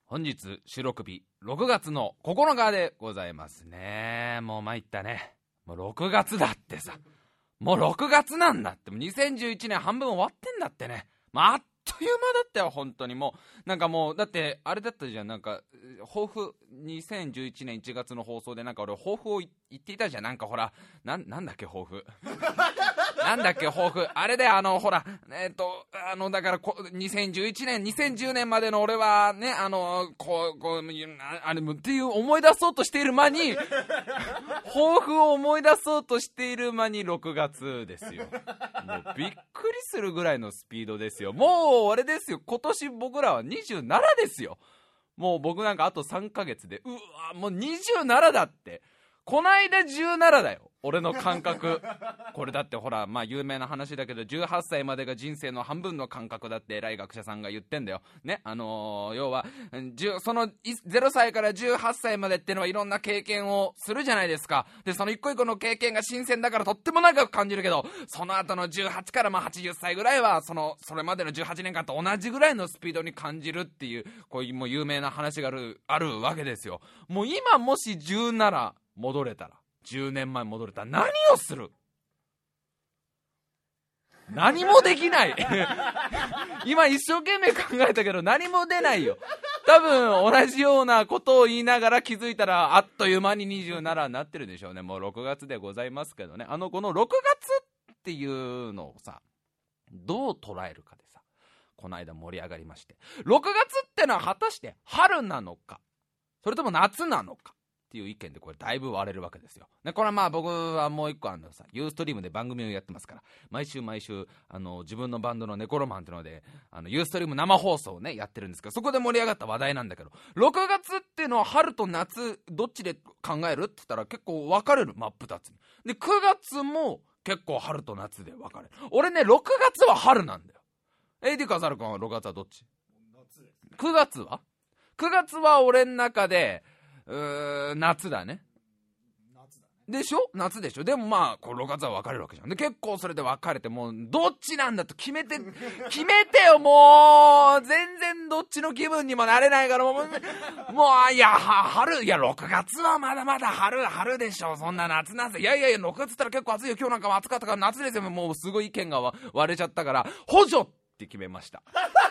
本日収録日6月の9日でございますね。もう参ったね。もう6月だってさ、もう6月なんだって、もう2011年半分終わってんだってね。あっという間だったよ本当に。もうなんかもうだってあれだったじゃん、なんか抱負、2011年1月の放送でなんか俺抱負を言っていたじゃん。なんかほらなんだっけ抱負なんだっけ抱負、あれでほらだから2011年2010年までの俺はねこうあれっていう思い出そうとしている間に抱負を思い出そうとしている間に6月ですよ。もうびっくりするぐらいのスピードですよ。もうあれですよ、今年僕らは27ですよ。もう僕なんかあと3ヶ月でもう27だって。こないだ17だよ俺の感覚。これだってほら有名な話だけど、18歳までが人生の半分の感覚だって偉い学者さんが言ってんだよね。要はその0歳から18歳までってのはいろんな経験をするじゃないですか。でその一個一個の経験が新鮮だからとっても長く感じるけど、その後の18から80歳ぐらいはそれまでの18年間と同じぐらいのスピードに感じるっていう、こういうもう有名な話があるわけですよ。もう今もし17戻れたら、10年前戻れたら何をする？何もできない今一生懸命考えたけど何も出ないよ。多分同じようなことを言いながら気づいたらあっという間に27になってるでしょうね。もう6月でございますけどね。この6月っていうのをさ、どう捉えるかでさ、この間盛り上がりまして、6月ってのは果たして春なのかそれとも夏なのかっていう意見でこれだいぶ割れるわけですよ。でこれは僕はもう一個ユーストリームで番組をやってますから、毎週自分のバンドのネコロマンっていうのでユーストリーム生放送をねやってるんですけど、そこで盛り上がった話題なんだけど、6月っていうのは春と夏どっちで考えるって言ったら結構分かれる、真っ二つに。で9月も結構春と夏で分かれる。俺ね6月は春なんだよ。AD カザル君は6月はどっち？9月は9月は俺の中で夏だね。でしょ？夏でしょ。でもこう6月は分かれるわけじゃん。で結構それで分かれて、もうどっちなんだと決めてよ。もう全然どっちの気分にもなれないから、もういや春、いや6月はまだまだ春でしょ。そんな夏なんて、いや6月ったら結構暑いよ。今日なんかも暑かったから夏ですよ。もうすごい意見が割れちゃったから補助って決めました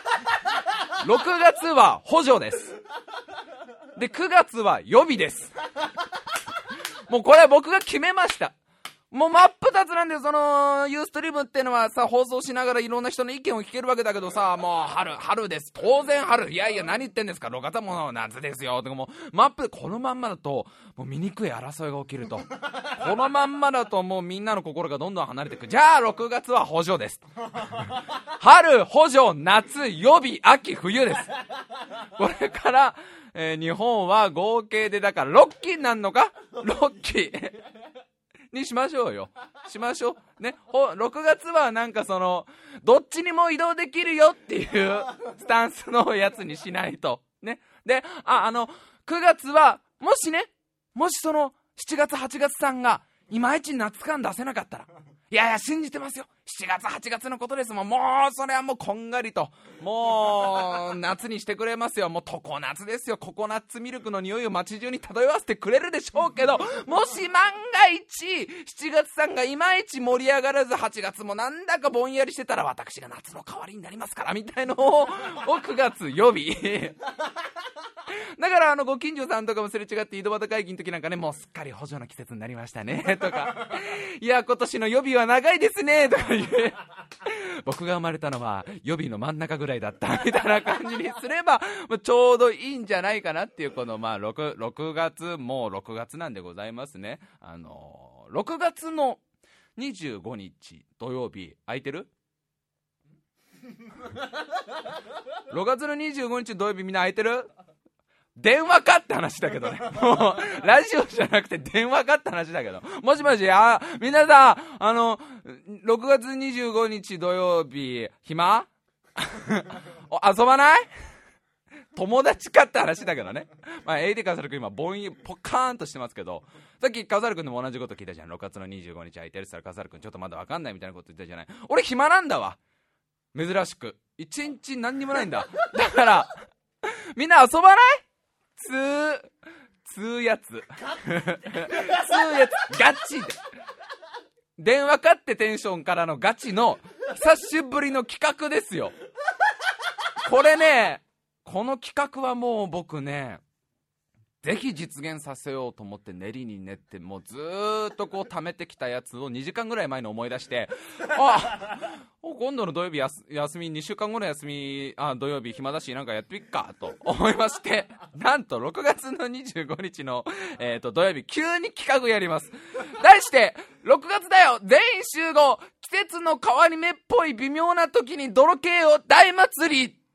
6月は補助です。で9月は予備です。もうこれは僕が決めました。もう真っ二つなんだよ。そのユーストリームってのはさ、放送しながらいろんな人の意見を聞けるわけだけどさ、もう春です。当然春。いや何言ってんですか、6月はもう夏ですよ。でもこのまんまだともう醜い争いが起きるとこのまんまだともうみんなの心がどんどん離れていく。じゃあ6月は補助です春、補助、夏、予備、秋、冬です。これから日本は合計でだから6期になるのか、6期にしましょうよ。しましょうね。6月はなんかどっちにも移動できるよっていうスタンスのやつにしないとね。で9月はもし7月8月さんがいまいち夏感出せなかったら、いや信じてますよ。7月8月のことですもん。もうそれはもうこんがりともう夏にしてくれますよ。もう常夏ですよ。ココナッツミルクの匂いを街中に漂わせてくれるでしょうけど、もし万が一7月さんがいまいち盛り上がらず8月もなんだかぼんやりしてたら、私が夏の代わりになりますからみたいのを9月予備だからご近所さんとかもすれ違って井戸端会議の時なんかね、もうすっかり補助の季節になりましたねとかいや今年の予備は長いですねとか言う僕が生まれたのは予備の真ん中ぐらいだったみたいな感じにすればちょうどいいんじゃないかなっていう、この6月、もう6月なんでございますね。6月の25日土曜日空いてる6月の25日土曜日みんな空いてる？電話かって話だけどね。もうラジオじゃなくて電話かって話だけど、もしもし、みんなさ、6月25日土曜日暇遊ばない友達かって話だけどね。AD カサル君今ポカーンとしてますけど、さっきカサル君でも同じこと聞いたじゃん。6月の25日空いてるって言ったらカサル君ちょっとまだ分かんないみたいなこと言ったじゃない。俺暇なんだわ、珍しく一日何にもないんだ。だからみんな遊ばない？つうやつガチで電話かってテンションからのガチの久しぶりの企画ですよ。これね、この企画はもう僕ね、ぜひ実現させようと思って練りに練って、もうずーっとこう貯めてきたやつを2時間ぐらい前に思い出して、今度の土曜日休み、2週間後の休み、土曜日暇だしなんかやっていっかと思いまして、なんと6月の25日の、土曜日急に企画やります。題して6月だよ全員集合、季節の変わり目っぽい微妙な時に泥系を大祭り。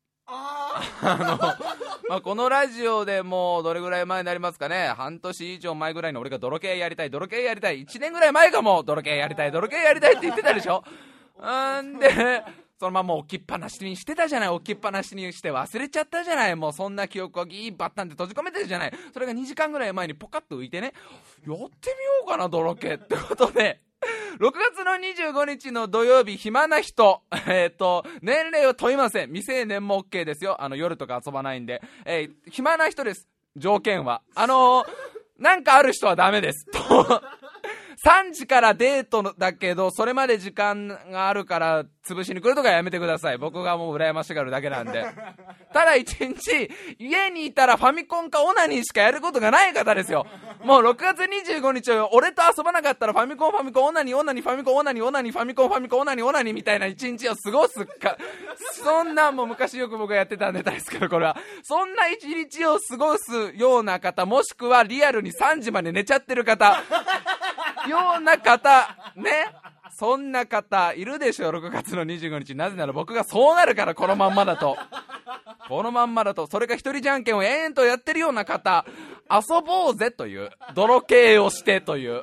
このラジオでもうどれぐらい前になりますかね、半年以上前ぐらいの俺が泥系やりたい1年ぐらい前かも泥系やりたいって言ってたでしょ。でそのまま置きっぱなしにしてたじゃない。置きっぱなしにして忘れちゃったじゃない。もうそんな記憶をギーバッタンって閉じ込めてるじゃない。それが2時間ぐらい前にポカッと浮いてね、やってみようかな泥系ってことで、6月の25日の土曜日暇な人、年齢を問いません。未成年も OK ですよ。夜とか遊ばないんで、暇な人です。条件はなんかある人はダメですと3時からデートだけどそれまで時間があるから潰しに来るとかやめてください。僕がもう羨ましがるだけなんで。ただ一日家にいたらファミコンかオナニーしかやることがない方ですよ。もう6月25日俺と遊ばなかったらファミコンオナニーファミコンオナニーファミコンオナニーみたいな一日を過ごすか、そんなんも昔よく僕がやってたんで大好きなこれは、そんな一日を過ごすような方、もしくはリアルに3時まで寝ちゃってる方ような方ね、そんな方いるでしょ6月の25日。なぜなら僕がそうなるから。このまんまだとそれが一人じゃんけんを延々とやってるような方、遊ぼうぜという、泥系をしてという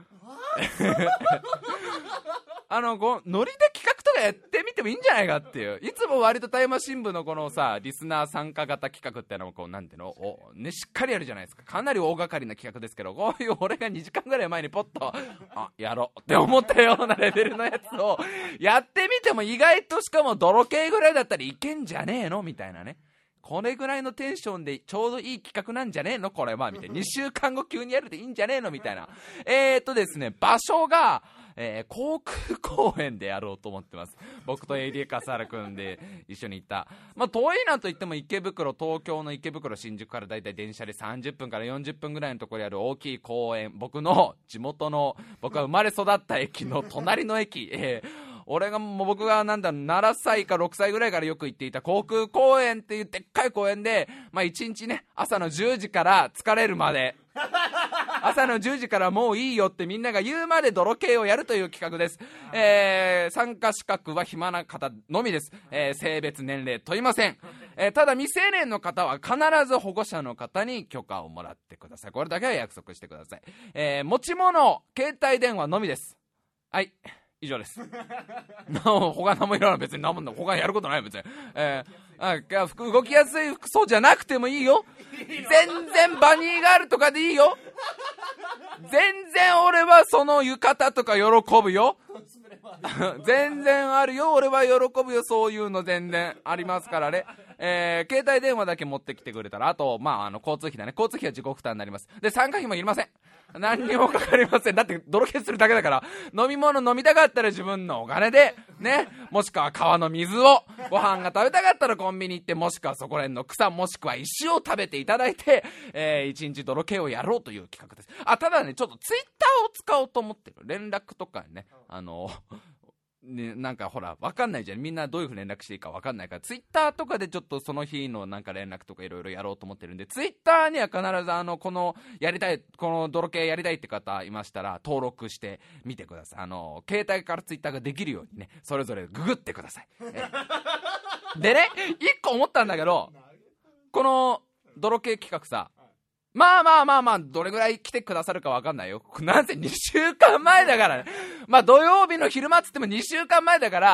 ノリで企画とかやってみてもいいんじゃないかっていう。いつも割とタイマー新聞のこのさリスナー参加型企画ってのもこうなんていうのね、しっかりやるじゃないですか。かなり大掛かりな企画ですけど、こういう俺が2時間ぐらい前にポッとやろうって思ったようなレベルのやつをやってみても意外と、しかも泥系ぐらいだったらいけんじゃねえのみたいなね。これぐらいのテンションでちょうどいい企画なんじゃねえのこれはみたいな。2週間後急にやるでいいんじゃねえのみたいな。ですね、場所が航空公園でやろうと思ってます。僕と AD 笠原くんで一緒に行った、遠いなと言っても池袋、東京の池袋新宿からだいたい電車で30分から40分ぐらいのところにある大きい公園、僕の地元の、僕が生まれ育った駅の隣の駅、僕が7歳か6歳ぐらいからよく行っていた航空公園っていうでっかい公園で、1日ね、朝の10時から疲れるまで朝の10時からもういいよってみんなが言うまで泥系をやるという企画です。参加資格は暇な方のみです。性別年齢問いません。ただ未成年の方は必ず保護者の方に許可をもらってください。これだけは約束してください。持ち物携帯電話のみです。はい、以上です。他何もいらない。別に他やることない別に。動きやすい服装じゃなくてもいいよ。全然バニーガールとかでいいよ。全然俺はその浴衣とか喜ぶよ。全然あるよ。俺は喜ぶよ。そういうの全然ありますからね。携帯電話だけ持ってきてくれたら、あと交通費だね。交通費は自己負担になります。で参加費もいりません。何にもかかりません。だって泥系するだけだから。飲み物飲みたかったら自分のお金でね、もしくは川の水を、ご飯が食べたかったらコンビニ行って、もしくはそこら辺の草もしくは石を食べていただいて、一日泥系をやろうという企画です。ただね、ちょっとツイッターを使おうと思ってる。連絡とかね、ね、ほら分かんないじゃん。みんなどういうふうに連絡していいか分かんないから、ツイッターとかでちょっとその日の連絡とかいろいろやろうと思ってるんで、ツイッターには必ずこのやりたい、この泥系やりたいって方いましたら登録してみてください。携帯からツイッターができるようにね、それぞれググってください。でね、一個思ったんだけど、この泥系企画さ、どれぐらい来てくださるか分かんないよ。なんせ2週間前だからね。土曜日の昼間っつっても2週間前だから、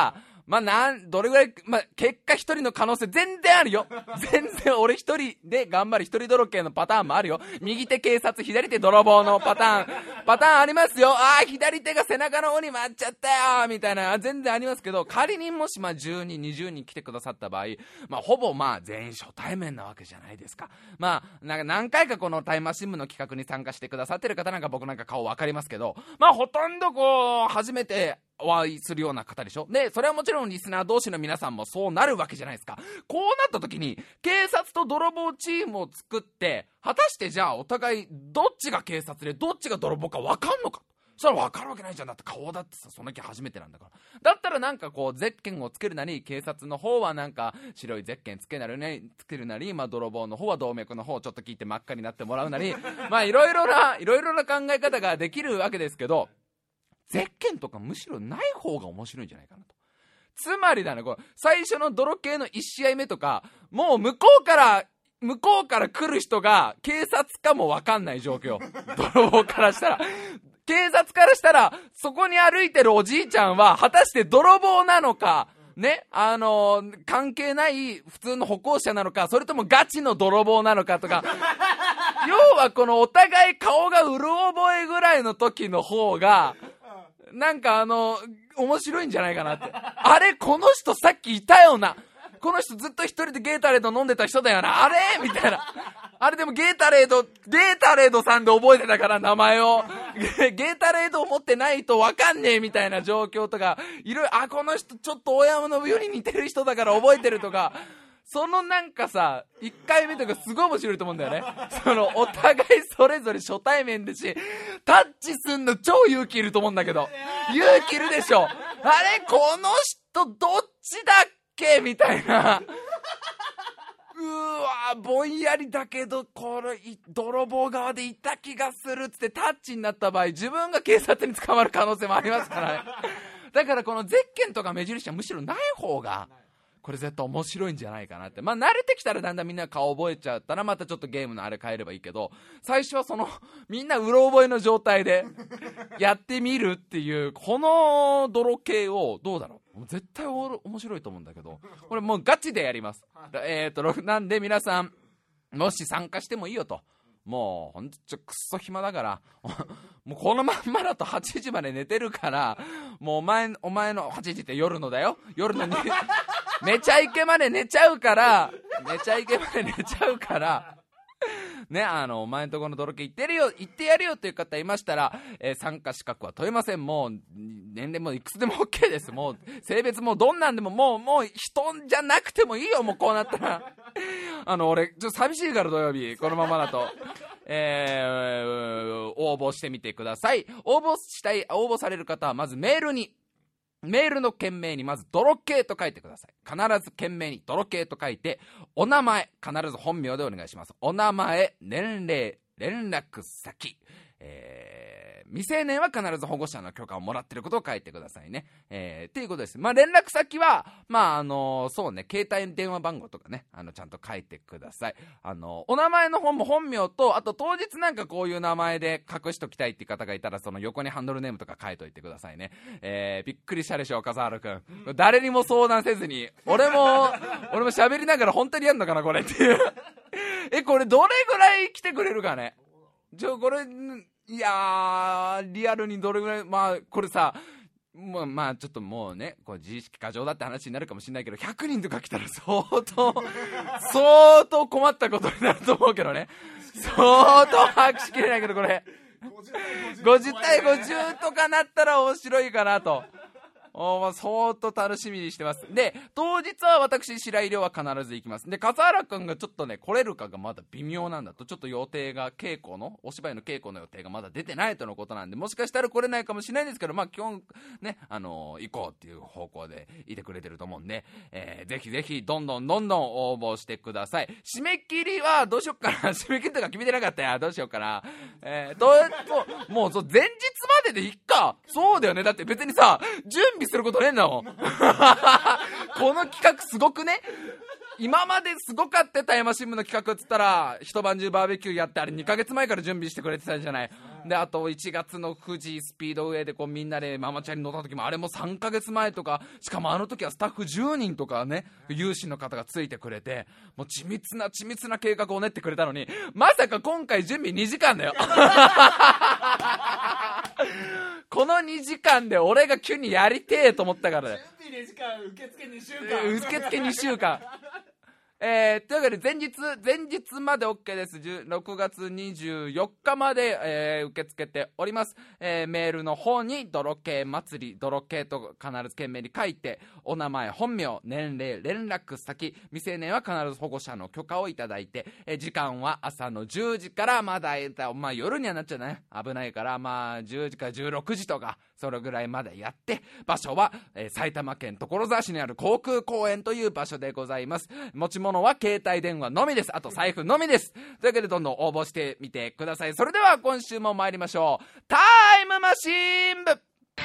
どれぐらい、結果一人の可能性全然あるよ。全然俺一人で頑張る一人泥系のパターンもあるよ。右手警察、左手泥棒のパターンありますよ。左手が背中の方に回っちゃったよみたいな、全然ありますけど、仮にもし10人、20人来てくださった場合、ほぼ全員初対面なわけじゃないですか。何回かこのタイムマシン部の企画に参加してくださってる方なんか僕なんか顔わかりますけど、ほとんど初めてお会いするような方でしょ。で、それはもちろんリスナー同士の皆さんもそうなるわけじゃないですか。こうなった時に警察と泥棒チームを作って、果たしてじゃあお互いどっちが警察でどっちが泥棒か分かんのか。それは分かるわけないじゃん。だって顔だってさ、その気初めてなんだから。だったらなんかゼッケンをつけるなり、警察の方はなんか白いゼッケンつけるなり、泥棒の方は動脈の方をちょっと聞いて真っ赤になってもらうなり、いろいろな考え方ができるわけですけど、ゼッケンとかむしろない方が面白いんじゃないかなと。つまりだね、最初の泥系の1試合目とか、もう向こうから来る人が警察かも分かんない状況。泥棒からしたら。警察からしたら、そこに歩いてるおじいちゃんは、果たして泥棒なのか、ね、関係ない普通の歩行者なのか、それともガチの泥棒なのかとか、要はお互い顔がうる覚えぐらいの時の方が、なんか面白いんじゃないかなって。あれ、この人さっきいたよな。この人ずっと一人でゲータレード飲んでた人だよな。あれみたいな。あれでもゲータレードさんで覚えてたから名前を。ゲータレードを持ってないとわかんねえみたいな状況とか、いろいろ、この人ちょっと大山のより似てる人だから覚えてるとか、そのなんかさ、1回目とかすごい面白いと思うんだよね。お互いそれぞれ初対面だし、タッチすんの超勇気いると思うんだけど。勇気いるでしょ。あれこの人どっちだっけみたいな。ぼんやりだけど、これ、泥棒側でいた気がするっつってタッチになった場合、自分が警察に捕まる可能性もありますからね。だからこのゼッケンとか目印はむしろない方が、これ絶対面白いんじゃないかなって。慣れてきたらだんだんみんな顔覚えちゃったらまたちょっとゲームのあれ変えればいいけど、最初はみんなうろ覚えの状態でやってみるっていう、この泥系をどうだろう、絶対面白いと思うんだけど、これもうガチでやります。なんで皆さん、もし参加してもいいよと。もうほんとくっそ暇だからもうこのまんまだと8時まで寝てるから、もうお前の8時って夜のだよ、夜のにめちゃイケまで寝ちゃうからね、お前んとこの泥系行ってやるよっていう方いましたら、参加資格は問いません。もう年齢もいくつでも OK です。もう性別もどんなんでも、もう人じゃなくてもいいよ。もうこうなったら俺ちょっと寂しいから土曜日このままだと応募してみてください。応募される方はまずメールの件名にまず泥系と書いてください。必ず件名に泥系と書いて、お名前必ず本名でお願いします。お名前、年齢、連絡先、未成年は必ず保護者の許可をもらっていることを書いてくださいね。っていうことです。連絡先はそうね、携帯電話番号とかね、ちゃんと書いてください。お名前の本も本名と、あと当日なんかこういう名前で隠しときたいっていう方がいたら、その横にハンドルネームとか書いといてくださいね。びっくりしたでしょ笠原くん。誰にも相談せずに、俺も喋りながら本当にやんのかなこれっていうこれどれぐらい来てくれるかね。これいやー、リアルにどれぐらい、これさ、ちょっともうね、自意識過剰だって話になるかもしれないけど、100人とか来たら相当困ったことになると思うけどね。相当把握しきれないけど、これ50対50とかなったら面白いかなと。相当楽しみにしてます。で、当日は私白井亮は必ず行きます。で、笠原くんがちょっとね来れるかがまだ微妙なんだと。ちょっと予定がお芝居の稽古の予定がまだ出てないとのことなんで、もしかしたら来れないかもしれないんですけど、基本ね行こうっていう方向でいてくれてると思うんで、ぜひぜひどんどん応募してください。締め切りはどうしよっかな締め切りとか決めてなかったや、どうしようかな。もう前日まででいっか。そうだよね、だって別にさ準備することねえんだもんこの企画すごくね。今まですごかったタイムマシン部の企画っつったら、一晩中バーベキューやって、あれ2ヶ月前から準備してくれてたじゃない。 であと1月の富士スピードウェイでこうみんなでママチャリ乗った時もあれも3ヶ月前とか、しかもあの時はスタッフ10人とかね有志の方がついてくれて、もう緻密な計画を練ってくれたのに、まさか今回準備2時間だよこの2時間で俺が急にやりてえと思ったからね。 準備2時間、受付2週間受付2週間というわけで前日まで OK です。6月24日まで、受け付けております。メールの方に泥系祭り、泥系と必ず懸命に書いて、お名前、本名、年齢、連絡先、未成年は必ず保護者の許可をいただいて、時間は朝の10時からまだ、夜にはなっちゃうね、危ないから、10時から16時とかそれぐらいまでやって、場所は、埼玉県所沢市にある航空公園という場所でございます。持ち物は携帯電話のみです。あと財布のみです。というわけでどんどん応募してみてください。それでは今週も参りましょう。タイムマシーン部。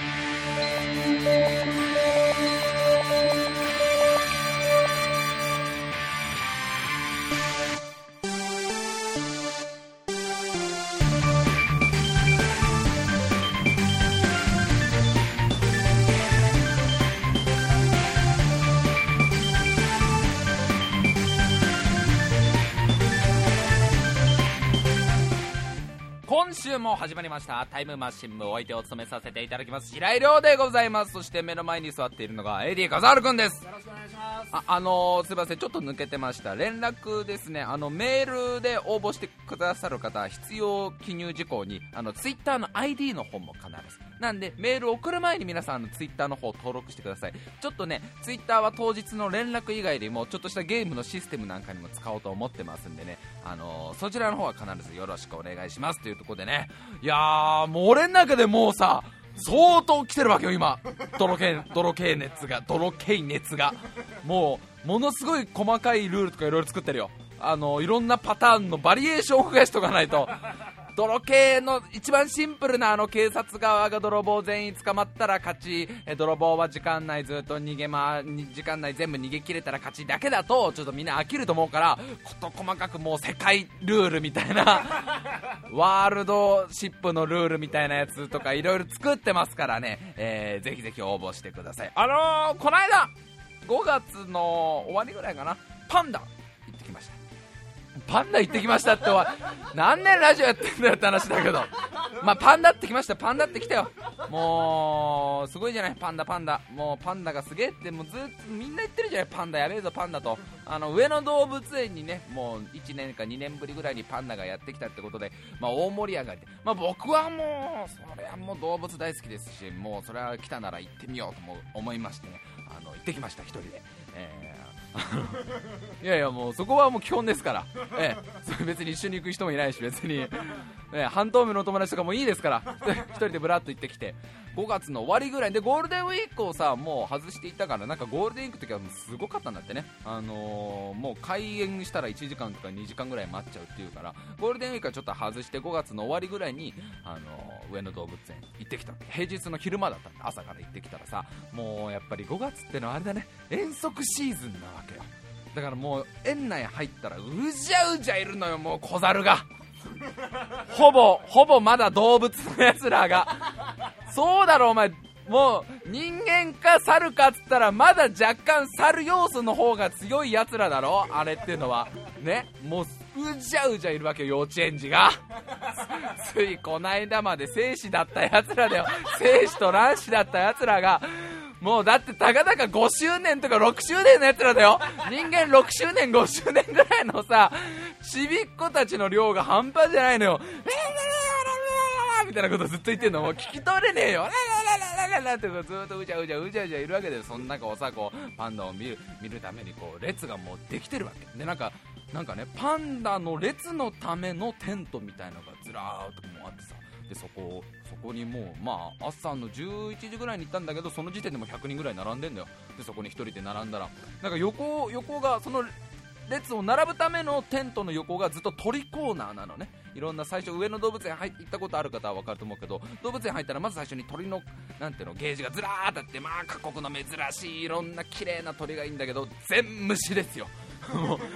今週も始まりましたタイムマシン部、お相手を務めさせていただきます白井亮でございます。そして目の前に座っているのが AD 笠原くんです。 よろしくお願いします。 すいません、ちょっと抜けてました。連絡ですね、メールで応募してくださる方、必要記入事項にツイッターの ID の方も必ずなんで、メールを送る前に皆さんツイッターの方を登録してください。ちょっとね、ツイッターは当日の連絡以外でもちょっとしたゲームのシステムなんかにも使おうと思ってますんでね、そちらの方は必ずよろしくお願いしますというところでね。いやー、もう俺の中でもうさ、相当来てるわけよ今、泥系熱がものすごい細かいルールとかいろいろ作ってるよ。いろんなパターンのバリエーションを増やしとかないと泥系の一番シンプルな警察側が泥棒全員捕まったら勝ち、泥棒は時間内ずっと時間内全部逃げ切れたら勝ちだけだとちょっとみんな飽きると思うから、事細かくもう世界ルールみたいなワールドシップのルールみたいなやつとかいろいろ作ってますからね、ぜひぜひ応募してください。この間5月の終わりぐらいかな、パンダ行ってきました。パンダ行ってきましたって何年ラジオやってんだよって話だけど、パンダってきました。パンダって来たよ。もうすごいじゃない、パンダもうパンダがすげえって、もうずっとみんな言ってるじゃない、パンダやべえぞパンダと。上野動物園にね、もう1年か2年ぶりぐらいにパンダがやってきたってことで、大盛り上がりで、僕はもうそれはもう動物大好きですし、もうそれは来たなら行ってみようとも思いましてね、行ってきました一人で。いやいや、もうそこはもう基本ですから、それ別に一緒に行く人もいないし、別に、半透明のお友達とかもいいですから一人でブラッと行ってきて、5月の終わりぐらいでゴールデンウィークをさもう外していったから、なんかゴールデンウィークの時はもうすごかったんだってね。もう開園したら1時間とか2時間ぐらい待っちゃうっていうから、ゴールデンウィークはちょっと外して5月の終わりぐらいに上野動物園行ってきた。平日の昼間だったんで朝から行ってきたらさ、もうやっぱり5月ってのはあれだね、遠足シーズンなわけよ。だからもう園内入ったらうじゃうじゃいるのよ、もう小猿がほぼまだ動物のやつらが。そうだろお前、もう人間か猿かっつったらまだ若干猿要素の方が強いやつらだろあれっていうのはね。もううじゃうじゃいるわけよ、幼稚園児がついこないだまで生死だったやつらだよ。生死と卵子だったやつらがもうだってたかだか5周年とか6周年のやつらだよ。人間6周年5周年ぐらいのさちびっ子たちの量が半端じゃないのよ。みたいなことずっと言ってんのもう聞き取れねえよ。ってずっとうじゃうじゃいるわけで、その中をさこうパンダを見るためにこう列がもうできてるわけで、なんかねパンダの列のためのテントみたいなのがずらーっともうあってさ、でそこにもう朝の11時ぐらいに行ったんだけど、その時点でも100人ぐらい並んでんだよ。でそこに一人で並んだら、なんか横がその列を並ぶためのテントの横がずっと鳥コーナーなのね。いろんな最初上野動物園行ったことある方は分かると思うけど、動物園入ったらまず最初に鳥のなんていうのゲージがずらーっとあって、各国の珍しいいろんな綺麗な鳥がいいんだけど全虫ですよもう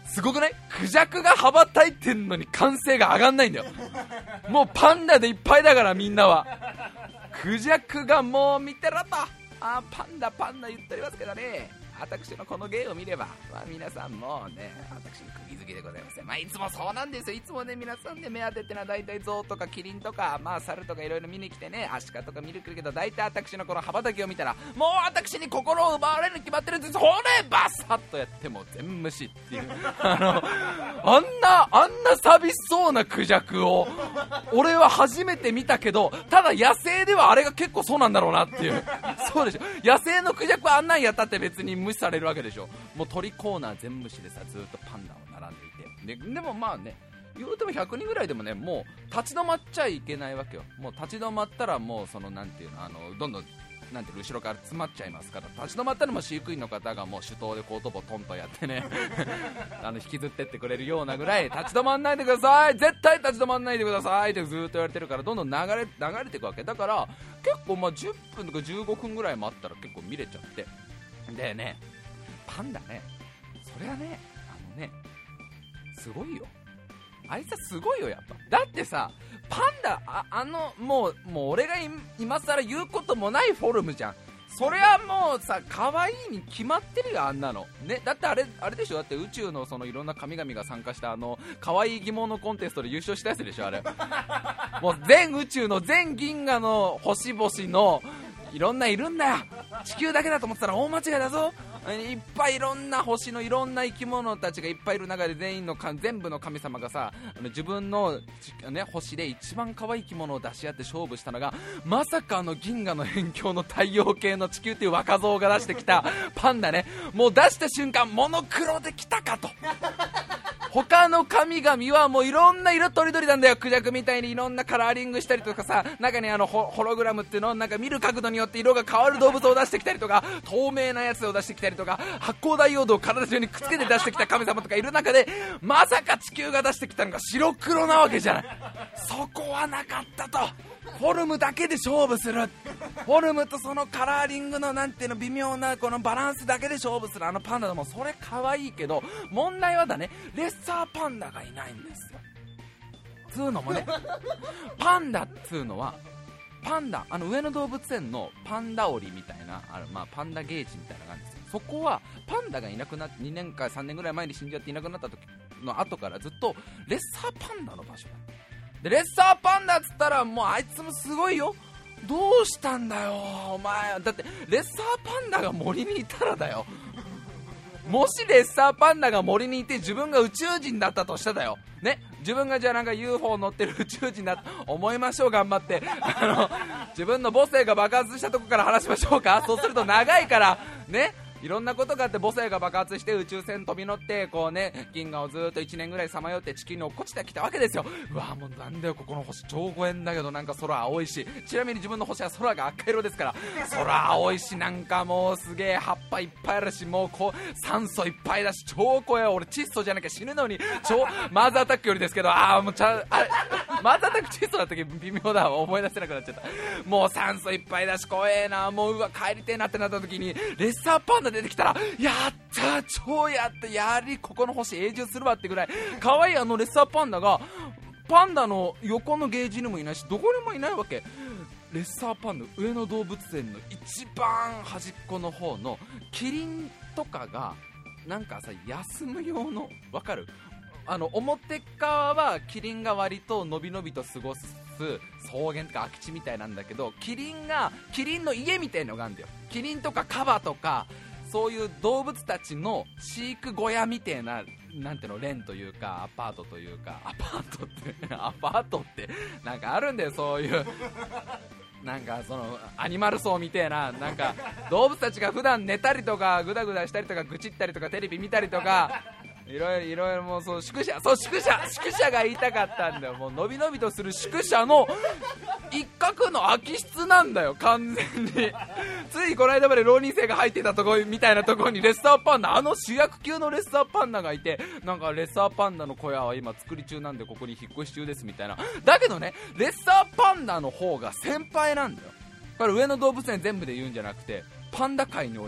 すごくない？クジャクが羽ばたいてんのに歓声が上がんないんだよ。もうパンダでいっぱいだからみんなは。クジャクがもう見てろと、パンダ言っておりますけどね、私のこの芸を見れば、皆さんもね、私に釘付けでございますよ。いつもそうなんですよ。いつもね、皆さんで目当てってのは大体ゾウとかキリンとか、猿とかいろいろ見に来てね、アシカとか見るけど、大体私のこの羽ばたきを見たら、もう私に心を奪われるに決まってるんです。ほれバサッとやっても全無視っていう。あんな寂しそうなクジャクを、俺は初めて見たけど、ただ野生ではあれが結構そうなんだろうなっていう。そうでしょ。野生のクジャクはあんなんやったって別に無視されるわけでしょ。もう鳥コーナー全無視でさ、ずっとパンダを並んでいて、でもね、言うても100人ぐらいでもね、もう立ち止まっちゃいけないわけよ。もう立ち止まったらもうそのなんていうの、どんどんなんていうの、後ろから詰まっちゃいますから、立ち止まったらも飼育員の方がもう手刀でこうとぼトンとやってね引きずってってくれるようなぐらい、立ち止まんないでください、絶対立ち止まんないでくださいってずっと言われてるから、どんどん流れていくわけだから、結構10分とか15分ぐらい待ったら結構見れちゃって、でね、パンダね、それはね、すごいよ。あいつはすごいよ、やっぱ。だってさ、パンダ、もう俺が今更言うこともないフォルムじゃん。それはもうさ、可愛いに決まってるよ、あんなの。ね、だってあれでしょ、だって宇宙のそのいろんな神々が参加した可愛い疑問のコンテストで優勝したやつでしょ、あれ。もう全宇宙の全銀河の星々のいろんないるんだよ。地球だけだと思ってたら大間違いだぞ。いっぱいいろんな星のいろんな生き物たちがいっぱいいる中で、全部の神様がさ、自分の、星で一番可愛い生き物を出し合って勝負したのが、まさか銀河の辺境の太陽系の地球っていう若造が出してきたパンダね。もう出した瞬間、モノクロで来たかと。他の神々はもういろんな色とりどりなんだよ。クジャクみたいにいろんなカラーリングしたりとかさ、中にホログラムっていうの、なんか見る角度によって色が変わる動物を出してきたりとか、透明なやつを出してきたりとか、発光ダイオードを体中にくっつけて出してきた神様とかいる中で、まさか地球が出してきたのが白黒なわけじゃない。そこはなかったと。フォルムだけで勝負する。フォルムとそのカラーリングのなんていうの、微妙なこのバランスだけで勝負するパンダでも、それ可愛いけど、問題はだね、レッサーパンダがいないんですよ。つうのもね、パンダっつうのは、パンダ、上野動物園のパンダ檻みたいな、パンダゲージみたいな感じですよ。そこはパンダがいなくなって2年か3年ぐらい前に死んじゃっていなくなった時の後からずっとレッサーパンダの場所だ。でレッサーパンダっつったら、もうあいつもすごいよ。どうしたんだよお前。だってレッサーパンダが森にいたらだよ。もしレッサーパンダが森にいて自分が宇宙人だったとしただよね、自分がじゃあなんか UFO 乗ってる宇宙人だと思いましょう。頑張って自分の母性が爆発したとこから話しましょうか。そうすると長いからね、いろんなことがあって、母性が爆発して宇宙船飛び乗ってこうね、銀河をずっと1年ぐらいさまよって地球に落っこちてきたわけですよ。うわもうなんだよ、ここの星超ご縁だけどなんか空青いし、ちなみに自分の星は空が赤色ですから、空青いし、なんかもうすげえ葉っぱいっぱいあるし、もうこう酸素いっぱいだし、超怖い。俺窒素じゃなきゃ死ぬのに、マーズアタックよりですけど、もうマーズアタック窒素だった時微妙だわ、思い出せなくなっちゃった。もう酸素いっぱいだし怖えな、もううわ帰りてえなってなった時にレッサーパンダ出てきたら、やったー、超やった、ここの星永住するわってぐらい可愛いレッサーパンダが、パンダの横のゲージにもいないし、どこにもいないわけ。レッサーパンダ、上野動物園の一番端っこの方のキリンとかがなんかさ、休む用の、わかる？表側はキリンが割とのびのびと過ごす草原とか空き地みたいなんだけど、キリンの家みたいのがあるんだよ。キリンとかカバとかそういう動物たちの飼育小屋みたいな、なんていうの、レンというかアパートというか、アパートってなんかあるんだよ、そういうなんかそのアニマル層みたいな、なんか動物たちが普段寝たりとかグダグダしたりとか愚痴ったりとかテレビ見たりとか、いろいろもう宿舎が言いたかったんだよ。もうのびのびとする宿舎の一角の空き室なんだよ、完全に。ついこの間まで浪人生が入ってたとこみたいなところにレッサーパンダ、主役級のレッサーパンダがいて、なんかレッサーパンダの小屋は今作り中なんでここに引っ越し中ですみたいな。だけどね、レッサーパンダの方が先輩なんだよ。これ上野動物園全部で言うんじゃなくて、パンダ界において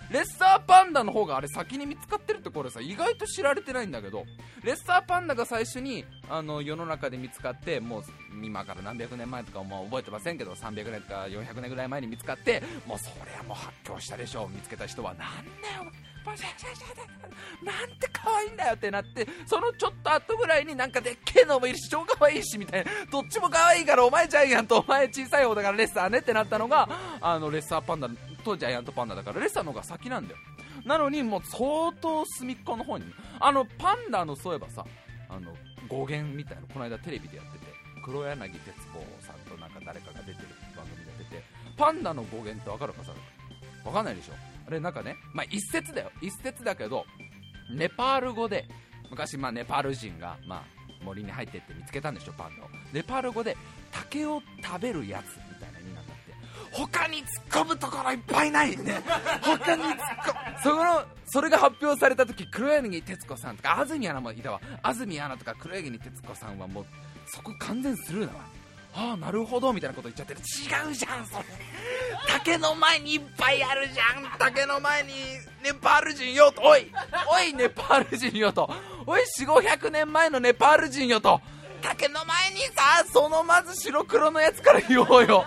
レッサーパンダの方があれ先に見つかってるってこれさ意外と知られてないんだけど、レッサーパンダが最初に世の中で見つかって、もう今から何百年前とかも覚えてませんけど300年とか400年ぐらい前に見つかって、もうそれはもう発狂したでしょう。見つけた人はなんだよなんて可愛いんだよってなって、そのちょっと後ぐらいになんかでっけえのもいるし超可愛いしみたいな、どっちも可愛いからお前ジャイアントお前小さい方だからレッサーねってなったのがレッサーパンダとジャイアントパンダだから、レッサーの方が先なんだよ。なのにもう相当隅っこの方にパンダのそういえばさ語源みたいなこの間テレビでやってて、黒柳徹子さんとなんか誰かが出てる番組が出てて、パンダの語源って分かるかさ、分かんないでしょ。あれなんかね、一説だよ、一説だけどネパール語で昔ネパール人が森に入ってって見つけたんでしょパンダを。ネパール語で竹を食べるやつみたいな意味なんだって。他に突っ込むところいっぱいないね他に突っ込むそれが発表された時、黒柳徹子さんとか安住アナもいたわ。安住アナとか黒柳徹子さんはもうそこ完全スルーだわ。ああなるほどみたいなこと言っちゃってる。違うじゃんそれ、竹の前にいっぱいあるじゃん。竹の前にネパール人よと、おいネパール人よと、おい400-500年前のネパール人よと、竹の前にさそのまず白黒のやつから言おうよ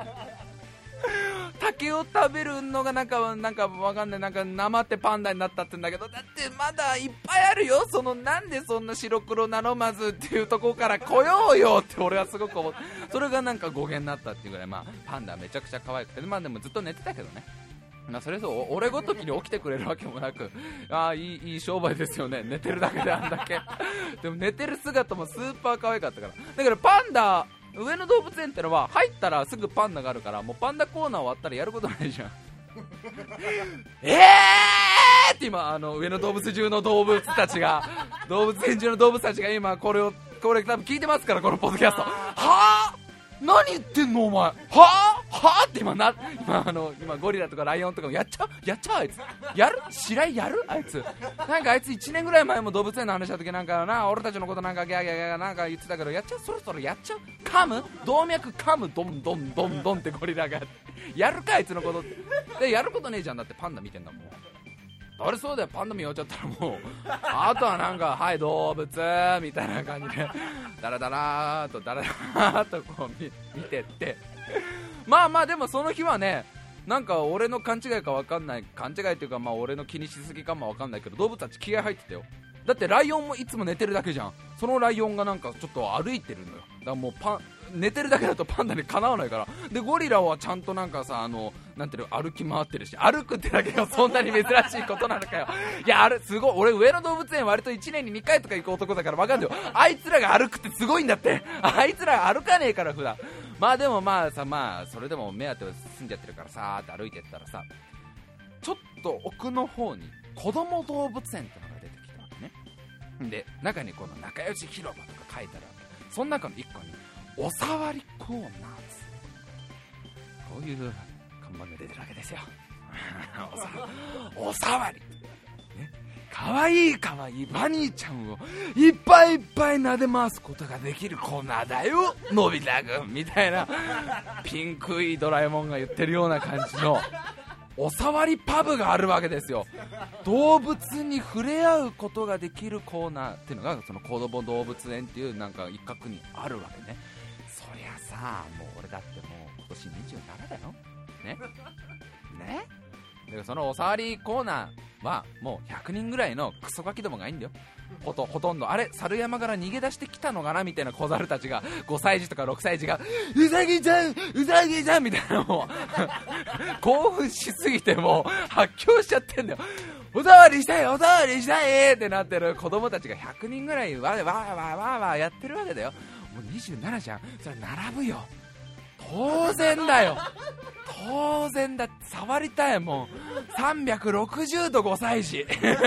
竹を食べるのがなんかわかんない、なんか生ってパンダになったって言うんだけど、だってまだいっぱいあるよ。なんでそんな白黒なのまずっていうところから来ようよって俺はすごく思って、それがなんか語源になったっていうぐらい、パンダめちゃくちゃ可愛くて、でもずっと寝てたけどね。それそう俺ごときに起きてくれるわけもなく、いい商売ですよね、寝てるだけであんだけでも寝てる姿もスーパー可愛かったから。だからパンダ上野動物園ってのは入ったらすぐパンダがあるから、もうパンダコーナー終わったらやることないじゃんって今上野動物中の動物たちが動物園中の動物たちが今これ多分聞いてますから、このポッドキャスト。はぁ何言ってんのお前、はぁって今ゴリラとかライオンとかもやっちゃうあいつ白井やるあいつなんかあいつ1年ぐらい前も動物園の話した時なんか俺たちのことなんかギャーギャーギャーなんか言ってたけど、やっちゃう、そろそろやっちゃう、動脈噛むドンドンドンドンってゴリラがやるかあいつのことってで、やることねえじゃん、だってパンダ見てんだもん。あれそうだよ、パンダ見終わっちゃったらもうあとはなんかはい動物みたいな感じでダラダラーとこう見てってでもその日はね、なんか俺の勘違いか分かんない、勘違いっていうか俺の気にしすぎかも分かんないけど、動物たち気合入ってたよ。だってライオンもいつも寝てるだけじゃん。そのライオンがなんかちょっと歩いてるのよ。だからもう寝てるだけだとパンダにかなわないから。でゴリラはちゃんとなんかさなんていうの歩き回ってるし、歩くってだけがそんなに珍しいことなのかよ。いやすごい、俺上野動物園割と1年に2回とか行く男だから分かんないよ。あいつらが歩くってすごいんだって。あいつらが歩かねえから普段。でもそれでも目当ては済んじゃってるからさーって歩いてったらさ、ちょっと奥の方に子供動物園ってのが出てきたわけね。で中にこの仲良し広場とか書いてあるわけ。その中の1個におさわりコーナーです。こういう看板が出てるわけですよおさわり、ね、かわいいバニーちゃんをいっぱいいっぱい撫で回すことができるコーナーだよのび太くんみたいなピンクいドラえもんが言ってるような感じのおさわりパブがあるわけですよ。動物に触れ合うことができるコーナーっていうのがその子供動物園っていうなんか一角にあるわけね。そりゃさもう俺だってもう今年27だよねでそのおさわりコーナーはもう100人ぐらいのクソガキどもがいいんだよ。ほとんどあれ猿山から逃げ出してきたのかなみたいな小猿たちが5歳児とか6歳児がうさぎちゃんみたいな、もう興奮しすぎてもう発狂しちゃってんだよ。おさわりしたいってなってる子供たちが100人ぐらいわーやってるわけだよ。もう27じゃん、それ並ぶよ。当然だよ、当然だって触りたいもん。360度5歳児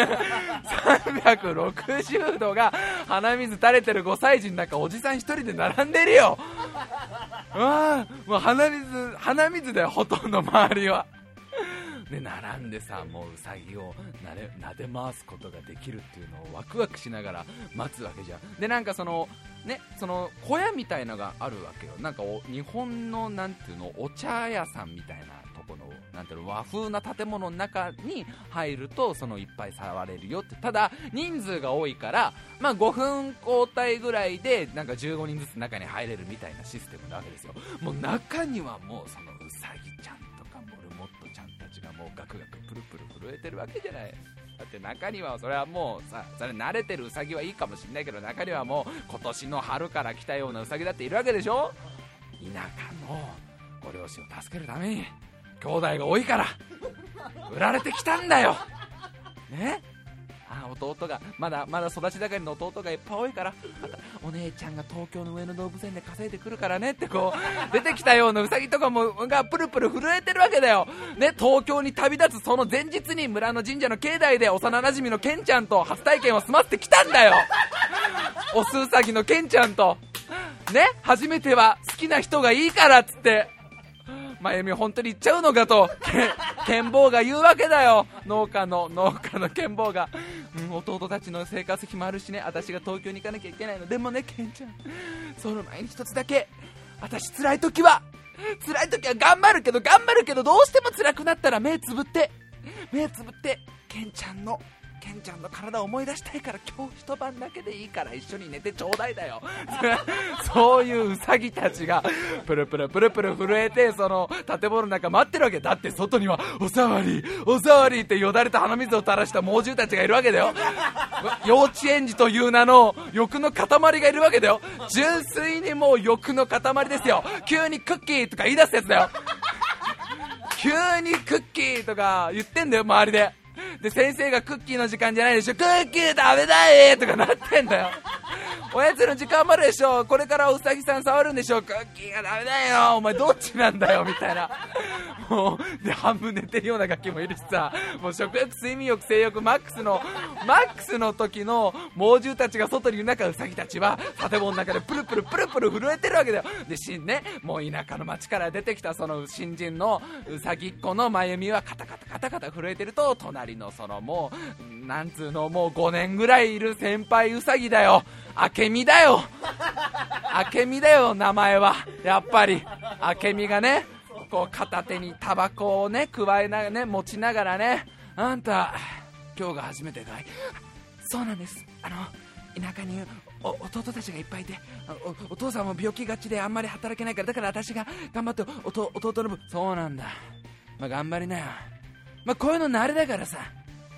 360度が鼻水垂れてる5歳児の中おじさん一人で並んでるよ。もう鼻水だよほとんど周りは。 で並んでさ、もううさぎを撫で回すことができるっていうのをワクワクしながら待つわけじゃん。でなんかその小屋みたいのがあるわけよ。なんか日本のなんていうの、お茶屋さんみたいなとこのなんていうの、和風な建物の中に入るといっぱい触れるよって。ただ人数が多いから、まあ、5分交代ぐらいでなんか15人ずつ中に入れるみたいなシステムなわけですよ。もう中にはもうそのうさぎちゃんとかモルモットちゃんたちがもうガクガクプルプル震えてるわけじゃない。だって中にはそれはもうさ、それ慣れてるウサギはいいかもしれないけど、中にはもう今年の春から来たようなウサギだっているわけでしょ。田舎のご両親を助けるために兄弟が多いから売られてきたんだよね。弟がまだ育ち盛りの弟がいっぱい多いから、またお姉ちゃんが東京の上野動物園で稼いでくるからねってこう出てきたようなウサギとかもがプルプル震えてるわけだよね。東京に旅立つその前日に村の神社の境内で幼馴染のケンちゃんと初体験を済ませてきたんだよオスウサギのケンちゃんとね。初めては好きな人がいいからっつってまゆみ本当に言っちゃうのかとケンボーが言うわけだよ。農家のケンボーが、弟たちの生活費もあるしね、私が東京に行かなきゃいけないの。でもねケンちゃん、その前に一つだけ、私辛い時は頑張るけどどうしても辛くなったら目つぶってケンちゃんの体を思い出したいから、今日一晩だけでいいから一緒に寝てちょうだいだよそういうウサギたちがプルプル震えてその建物の中待ってるわけだって。外にはおさわりってよだれと鼻水を垂らした猛獣たちがいるわけだよ幼稚園児という名の欲の塊がいるわけだよ。純粋にもう欲の塊ですよ。急にクッキーとか言い出すやつだよ急にクッキーとか言ってんだよ周りで。で先生がクッキーの時間じゃないでしょ、クッキー食べたいとかなってんだよおやつの時間もあるでしょ、これからおうさぎさん触るんでしょ、クッキーが食べたいよ、お前どっちなんだよみたいなもうで半分寝てるようなガキもいるしさ、もう食欲睡眠欲性欲マックスの時の猛獣たちが外にいる中、ウサギたちは建物の中でプルプル震えてるわけだよ。でもう田舎の町から出てきたその新人のウサギっ子のまゆみはカタカタ震えてると、隣のそのもうなんつうの、もう5年ぐらいいる先輩ウサギだよ、あけみだよ名前はやっぱりあけみがね、こう片手にタバコをね加えながらね持ちながらね、あんた今日が初めてかい。そうなんです、田舎に弟たちがいっぱいいて、お父さんも病気がちであんまり働けないから、だから私が頑張って弟の分。そうなんだ、まあ、頑張りなよ、まあ、こういうの慣れだからさ、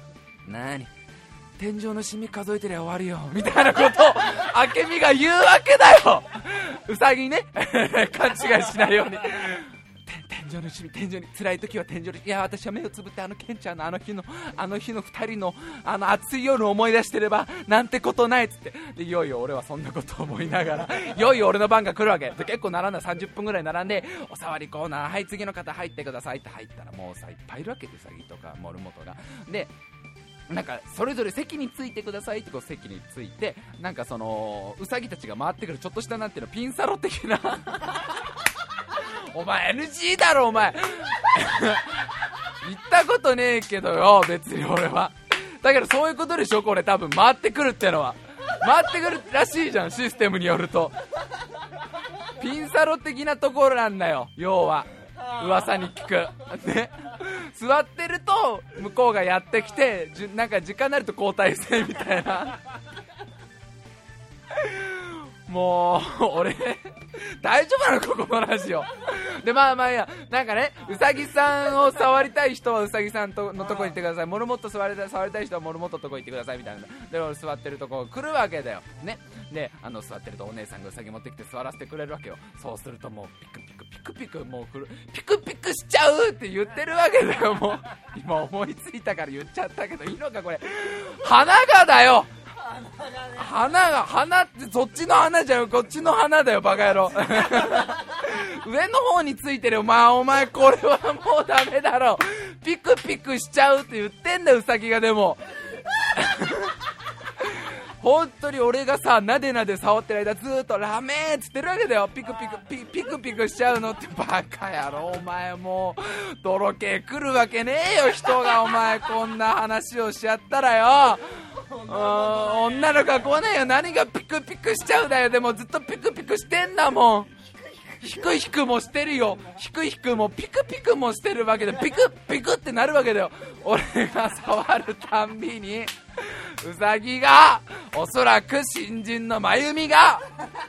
天井のシミ数えてりゃ終わるよみたいなことをあけみが言うわけだようさぎね勘違いしないように天井のシミ、辛い時は天井に、いや私は目をつぶってケンちゃんのあの日の2人の暑い夜を思い出してればなんてことないっつって、でいよいよ俺はそんなことを思いながらいよいよ俺の番が来るわけで、結構並んだ30分ぐらい並んで、おさわりコーナー、はい次の方入ってくださいって入ったら、もうさいっぱいいるわけで、うさぎとかモルモットが。でなんかそれぞれ席についてくださいってこう席について、なんかそのうさぎたちが回ってくるちょっとしたなんていうのピンサロ的なお前 NG だろお前行ったことねえけどよ別に俺は。だけどそういうことでしょ、これ多分回ってくるってのは回ってくるらしいじゃん、システムによるとピンサロ的なところなんだよ、要は噂に聞くね。座ってると向こうがやってきて、なんか時間になると交代制みたいなもう俺大丈夫なのここのラジオで、まあいや、なんかね、うさぎさんを触りたい人はうさぎさんのとこに行ってください、モルモット触りたい人はモルモットのとこ行ってくださいみたいな。で俺座ってるとこ来るわけだよね。で座ってるとお姉さんがうさぎ持ってきて座らせてくれるわけよ。そうするともうピクピクもうピクピクしちゃうって言ってるわけだよ。もう今思いついたから言っちゃったけどいいのかこれ。花がだよ、花ってそっちの花じゃん、こっちの花だよバカ野郎上の方についてるよ、お前これはもうダメだろ、ピクピクしちゃうって言ってんだよウサギが。でも本当に俺がさなでなで触ってる間ずーっとラメーっつってるわけだよ。ピクピクピクピクしちゃうのって。バカ野郎お前、もう泥系来るわけねえよ人が。お前こんな話をしちゃったらよ、女の子は来ねえよ。何がピクピクしちゃうだよ。でもずっとピクピクしてんだもん。ヒクヒクもしてるよ。ヒクヒクもピクピクもしてるわけで、ピクピクってなるわけだよ。俺が触るたんびにウサギが、おそらく新人のまゆみが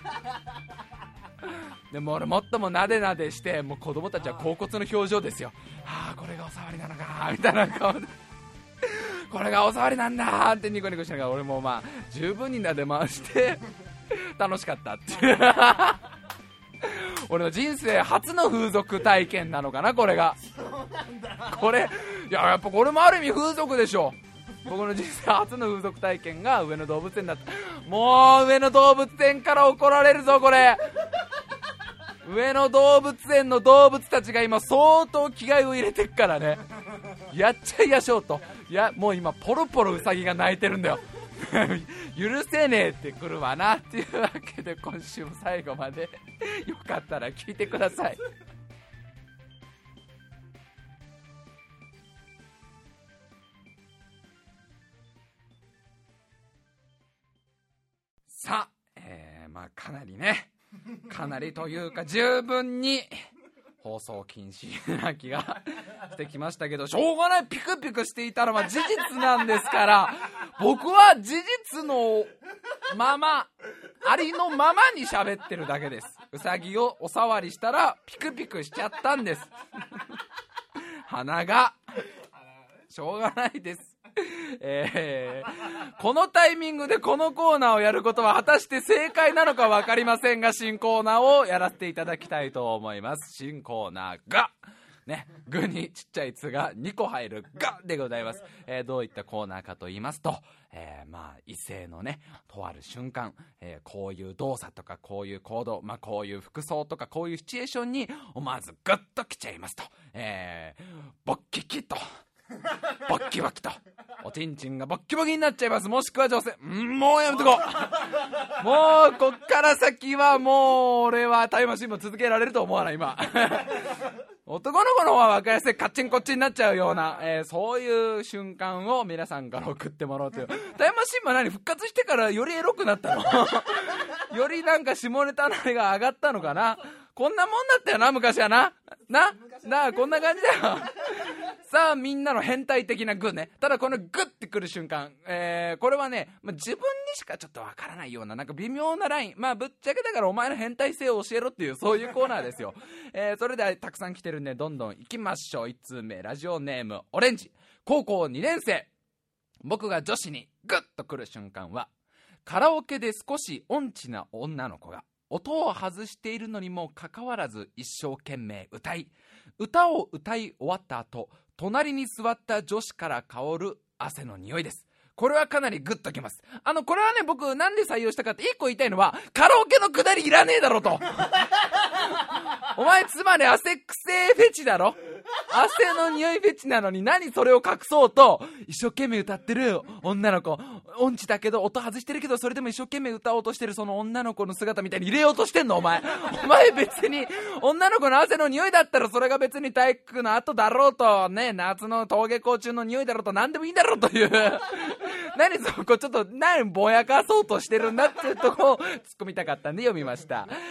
でも俺もっともなでなでして、もう子供たちは恍惚の表情ですよ。ああこれがお触りなのかみたいな顔でこれがお触りなんだってニコニコしながら、俺もまあ十分になで回して楽しかったっていう俺の人生初の風俗体験なのかなこれが。これいや、やっぱこれもある意味風俗でしょ。僕の人生初の風俗体験が上野動物園だった。もう上野動物園から怒られるぞこれ。上野動物園の動物たちが今相当気合を入れてっからね。やっちゃいやしょうと。いやもう今ポロポロウサギが鳴いてるんだよ許せねえってくるわなっていうわけで、今週も最後までよかったら聞いてください。さあ、まあかなりね、かなりというか十分に放送禁止な気がしてきましたけど、しょうがない。ピクピクしていたのは事実なんですから、僕は事実のまま、ありのままに喋ってるだけです。うさぎをお触りしたらピクピクしちゃったんです鼻が。しょうがないです。このタイミングでこのコーナーをやることは果たして正解なのか分かりませんが、新コーナーをやらせていただきたいと思います。新コーナーがね、具にちっちゃい「つ」が2個入る「が」でございます。どういったコーナーかと言いますと、まあ異性のねとある瞬間、こういう動作とかこういう行動、まあこういう服装とかこういうシチュエーションに思わずグッときちゃいますと、ボッキキとボッキボキとおちんちんがボッキボキになっちゃいます。もしくは女性、もうやめとこうもうこっから先はもう俺はタイムマシンも続けられると思わない今男の子の方は分かりやすいカッチンコッチンになっちゃうような、そういう瞬間を皆さんから送ってもらおうという。タイムマシンも何復活してからよりエロくなったのよりなんか下ネタのあれが上がったのかな。こんなもんだったよな昔はなこんな感じだよさあみんなの変態的なグね。ただこのグッてくる瞬間、これはね、自分にしかちょっとわからないようななんか微妙なライン、ぶっちゃけだからお前の変態性を教えろっていうそういうコーナーですよ。それではたくさん来てるんでどんどん行きましょう。1通目ラジオネームオレンジ、高校2年生。僕が女子にグッとくる瞬間は、カラオケで少し音痴な女の子が音を外しているのにもかかわらず一生懸命歌を歌い終わった後、隣に座った女子から香る汗の匂いです。これはかなりグッときます。これはね、僕なんで採用したかって一個言いたいのは、カラオケのくだりいらねえだろとお前つまり汗くせフェチだろ。汗の匂いフェチなのに何それを隠そうと一生懸命歌ってる女の子、音痴だけど音外してるけどそれでも一生懸命歌おうとしてるその女の子の姿みたいに入れようとしてんのお前別に女の子の汗の匂いだったらそれが別に体育の後だろうとね、夏の登下校中の匂いだろうと何でもいいだろうという何そこちょっとぼやかそうとしてるんだっていうとこを突っ込みたかったんで読みました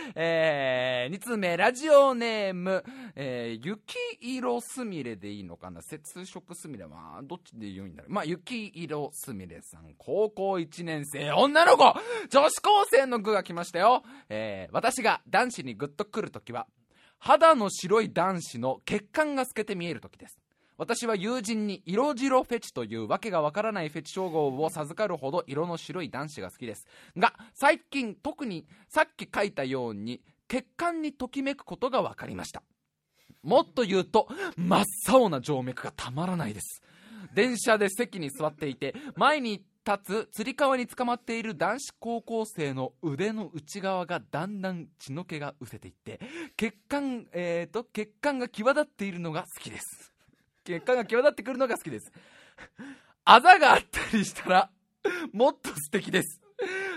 。2通目ラジオネーム、雪色すみれでいいのかな、接触すみれはどっちで言うんだろう。雪色すみれさん、高校1年生女の子、女子高生の具が来ましたよ。私が男子にグッとくるときは、肌の白い男子の血管が透けて見えるときです。私は友人に色白フェチというわけがわからないフェチ称号を授かるほど色の白い男子が好きですが、最近特にさっき書いたように血管にときめくことが分かりました。もっと言うと真っ青な静脈がたまらないです。電車で席に座っていて前に立つつり革に捕まっている男子高校生の腕の内側がだんだん血の気が失せていって血管が際立っているのが好きです。血管が際立ってくるのが好きです。あざがあったりしたらもっと素敵です。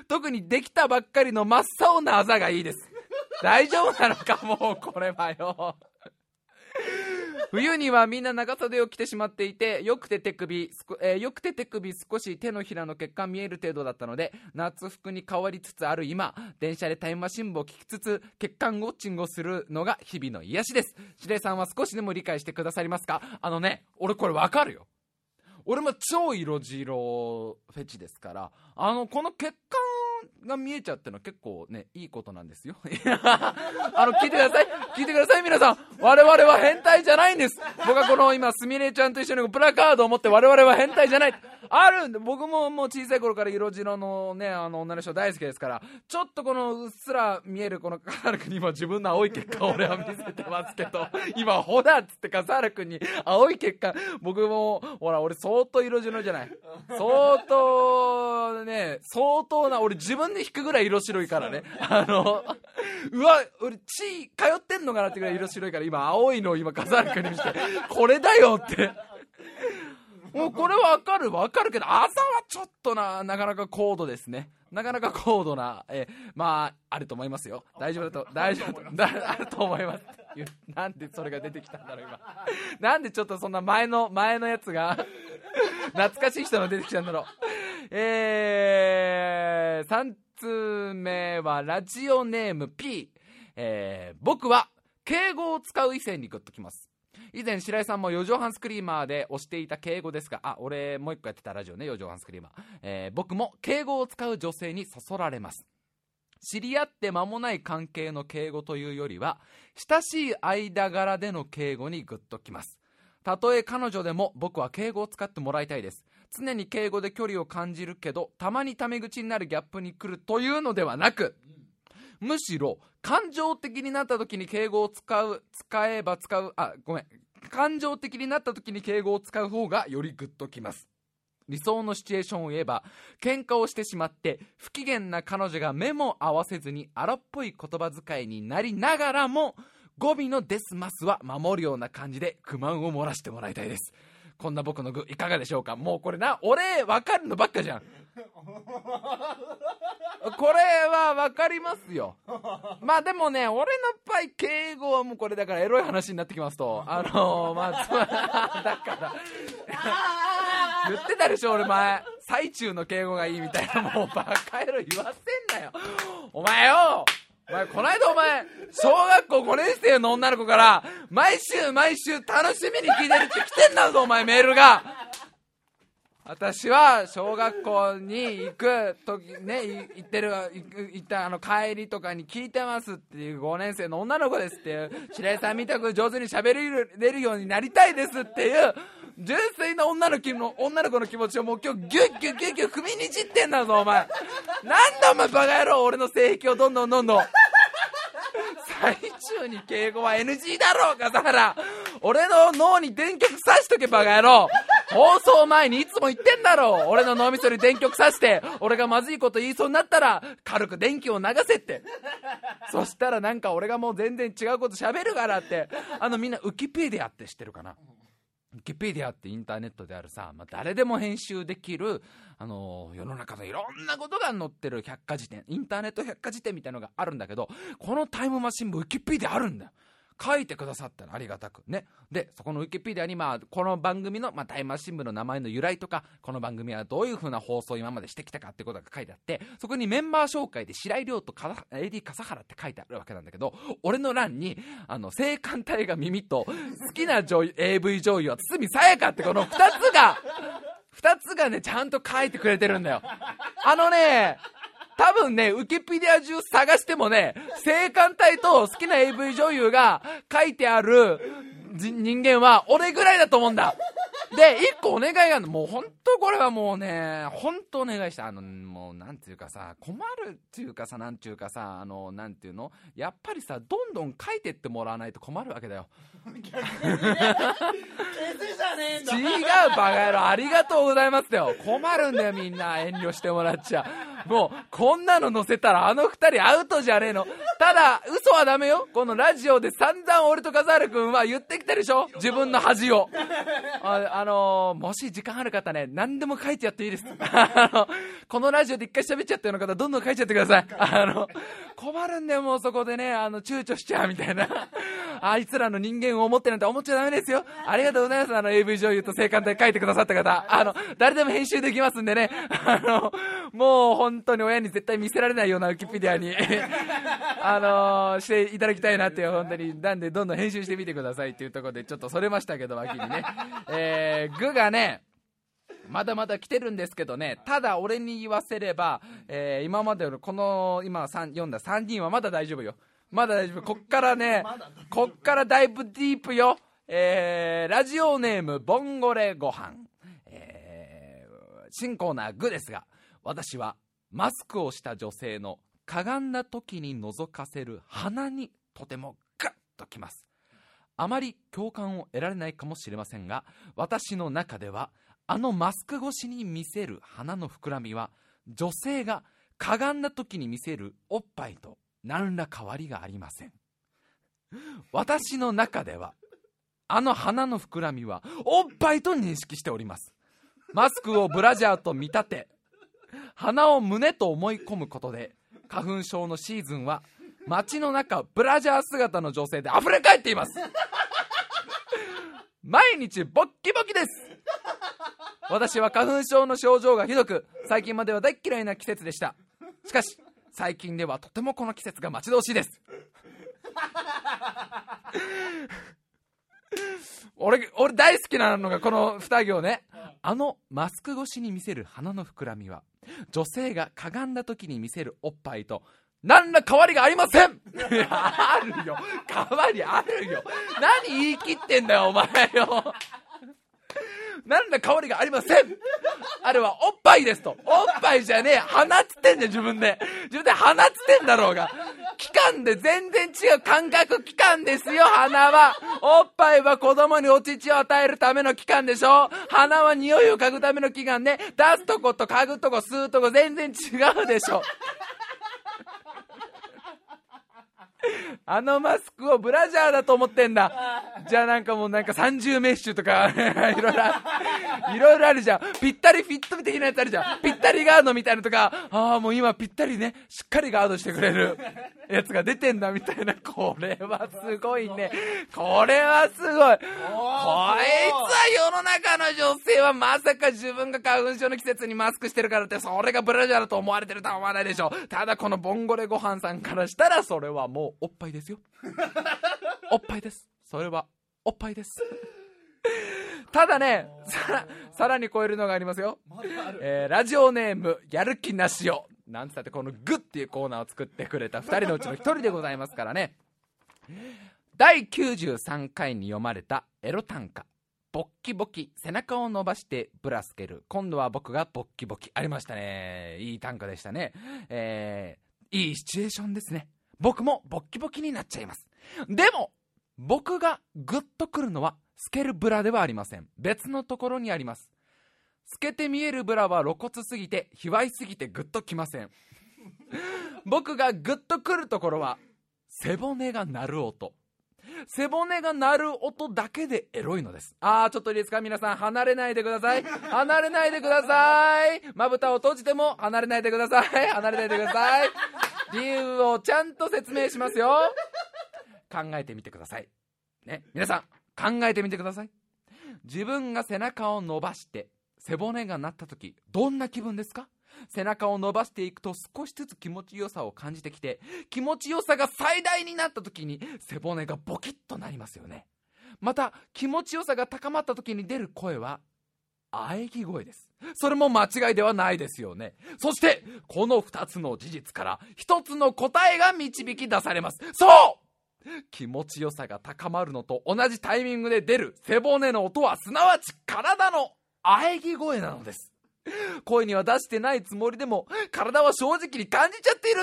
特にできたばっかりの真っ青なあざがいいです。大丈夫なのか、もうこれはよ。冬にはみんな長袖を着てしまっていて、よくて手首少し手のひらの血管見える程度だったので、夏服に変わりつつある今、電車でタイムマシン部を聞きつつ血管ウォッチングをするのが日々の癒しです。白井さんは少しでも理解してくださりますか？俺これわかるよ。俺も超色白フェチですから、この血管が見えちゃうってのは結構ね、いいことなんですよ。聞いてください皆さん。我々は変態じゃないんです。僕はこの今すみれちゃんと一緒にプラカードを持って、我々は変態じゃないあるんで、僕ももう小さい頃から色白のね、女の人大好きですから、ちょっとこのうっすら見えるこの笠原君に今自分の青い血管を俺は見せてますけど、今ほらっつって笠原君に青い血管、僕もほら俺相当色白じゃない、相当な、俺自分で引くぐらい色白いからね。うわ、俺血通ってんのかなってぐらい色白いから、今青いのを今笠原君に見せて、これだよってもうこれわかるけど、朝はちょっとなかなか高度ですね。なかなか高度な、まああると思いますよ。大丈夫あると思います。なんでそれが出てきたんだろう今。なんでちょっとそんな前のやつが懐かしい人の出てきたんだろう。3通目はラジオネーム P。僕は敬語を使う異性にグッときます。以前白井さんも4畳半スクリーマーで推していた敬語ですが、俺もう一個やってたラジオね、4畳半スクリーマー。僕も敬語を使う女性にそそられます。知り合って間もない関係の敬語というよりは、親しい間柄での敬語にグッときます。たとえ彼女でも僕は敬語を使ってもらいたいです。常に敬語で距離を感じるけど、たまにタメ口になるギャップに来るというのではなく、むしろ感情的になった時に敬語を感情的になった時に敬語を使う方がよりグッときます。理想のシチュエーションを言えば、喧嘩をしてしまって不機嫌な彼女が目も合わせずに荒っぽい言葉遣いになりながらも、語尾のデスマスは守るような感じで不満を漏らしてもらいたいです。こんな僕の具いかがでしょうか。もうこれ俺分かるのばっかじゃん。これは分かりますよ。まあでもね、俺の場合敬語はもうこれだからエロい話になってきますと、だから言ってたでしょ俺前、最中の敬語がいいみたいな。もうバカ野郎言わせんなよお前よ。この間小学校5年生の女の子から毎週楽しみに聞いてるって来てんだぞお前、メールが。私は小学校に行く時ね、行った帰りとかに聞いてますっていう5年生の女の子ですっていう、白井さんみたく上手に喋れるようになりたいですっていう純粋な女の子の気持ちをもう今日ギュッ踏みにじってんだぞお前。なんだお前バカ野郎、俺の性癖をどんどん最中に敬語は NG だろ笠原。俺の脳に電極刺しとけバカ野郎。放送前にいつも言ってんだろ。俺の脳みそに電極刺して、俺がまずいこと言いそうになったら軽く電気を流せって。そしたらなんか俺がもう全然違うこと喋るからって。みんなウキペディアって知ってるかな。ウキペディアってインターネットであるさ、誰でも編集できる世の中のいろんなことが載ってる百科事典、インターネット百科事典みたいなのがあるんだけど、このタイムマシン部ウキペディアあるんだよ。書いてくださったらありがたくね。でそこのウィキペディアにこの番組の、タイムマシン部の名前の由来とか、この番組はどういう風な放送を今までしてきたかってことが書いてあって、そこにメンバー紹介で白井亮と AD 笠原って書いてあるわけなんだけど、俺の欄に性感帯が耳と好きなAV 女優は堤さやかって、この2つがねちゃんと書いてくれてるんだよ。多分ね、ウキペディア中探してもね、性感帯と好きな AV 女優が書いてある人間は俺ぐらいだと思うんだ。で、一個お願いがあるの。もう本当これはもうね、本当お願いした。もうなんていうかさ、困るっていうかさ、なんていうかさ、なんていうの、やっぱりさ、どんどん書いてってもらわないと困るわけだよ。 逆にね、消せじゃねえんだ。 違うバカ野郎、ありがとうございますよ。困るんだよみんな、遠慮してもらっちゃ。もうこんなの載せたらあの二人アウトじゃねえの。 ただ嘘はダメよ。このラジオで散々俺と笠原くんは言ってきたでしょ、自分の恥を。もし時間ある方ね、何でも書いてやっていいです。このラジオで一回喋っちゃったような方どんどん書いちゃってください。困るんだよ、もうそこでね躊躇しちゃうみたいな。あいつらの人間を思ってなんて思っちゃダメですよ。ありがとうございます。AV 女優と性感帯書いてくださった方、誰でも編集できますんでね。もう本当に親に絶対見せられないようなウィキペディアにしていただきたいなっていう、本当に。なんでどんどん編集してみてくださいっていうところでちょっとそれましたけど、脇にね具がねまだまだ来てるんですけどね。ただ俺に言わせれば、今までのこの今読んだ3人はまだ大丈夫よ。まだ大丈夫。こっからねこっからだいぶディープよ。ラジオネームボンゴレご飯、新コーナーグですが、私はマスクをした女性のかがんだ時に覗かせる鼻にとてもグッときます。あまり共感を得られないかもしれませんが、私の中ではマスク越しに見せる鼻の膨らみは女性がかがんだ時に見せるおっぱいと何ら変わりがありません。私の中では鼻の膨らみはおっぱいと認識しております。マスクをブラジャーと見立て鼻を胸と思い込むことで、花粉症のシーズンは街の中ブラジャー姿の女性で溢れ返っています。毎日ボッキボキです。私は花粉症の症状がひどく、最近までは大嫌いな季節でした。しかし最近ではとてもこの季節が待ち遠しいです。俺大好きなのがこの2行ね。マスク越しに見せる鼻の膨らみは女性がかがんだ時に見せるおっぱいと何ら変わりがありません。あるよ、変わりあるよ。何言い切ってんだよお前よ。何ら変わりがありません。あれはおっぱいですと。おっぱいじゃねえ、鼻つってんだよ。自分で鼻つってんだろうが。器官で全然違う感覚器官ですよ。鼻は、おっぱいは子供にお乳を与えるための器官でしょ。鼻は匂いを嗅ぐための器官ね。出すとこと嗅ぐとこ吸うとこ全然違うでしょ。マスクをブラジャーだと思ってんだ。じゃあなんか30メッシュとかいろいろあるじゃん。ぴったりフィット的なやつあるじゃん。ぴったりガードみたいなとか、もう今ぴったりねしっかりガードしてくれるやつが出てんだみたいな。これはすごいね。これはすごい。こいつは世の中の女性はまさか自分が花粉症の季節にマスクしてるからってそれがブラジャーだと思われてるとは思わないでしょ。ただこのボンゴレご飯さんからしたらそれはもうおっぱいですよ。おっぱいです。それはおっぱいです。ただね、さらに超えるのがありますよ。ラジオネームやる気なしよ。なんつったってこのグッっていうコーナーを作ってくれた2人のうちの1人でございますからね。第93回に読まれたエロ短歌、ボッキボキ背中を伸ばしてブラつける。今度は僕がボッキボキ。ありましたね。いい短歌でしたね。いいシチュエーションですね。僕もボッキボキになっちゃいます。でも僕がグッとくるのは透けるブラではありません。別のところにあります。透けて見えるブラは露骨すぎて卑猥すぎてグッときません。僕がグッとくるところは背骨が鳴る音。背骨が鳴る音だけでエロいのです。ちょっといいですか皆さん、離れないでください。離れないでください。まぶたを閉じても離れないでください。離れないでください。理由をちゃんと説明しますよ。考えてみてくださいね。皆さん考えてみてください。自分が背中を伸ばして背骨が鳴った時どんな気分ですか？背中を伸ばしていくと少しずつ気持ちよさを感じてきて、気持ちよさが最大になった時に背骨がボキッとなりますよね。また気持ちよさが高まった時に出る声は喘ぎ声です。それも間違いではないですよね。そしてこの2つの事実から1つの答えが導き出されます。そう、気持ちよさが高まるのと同じタイミングで出る背骨の音はすなわち体の喘ぎ声なのです。声には出してないつもりでも体は正直に感じちゃっているんです。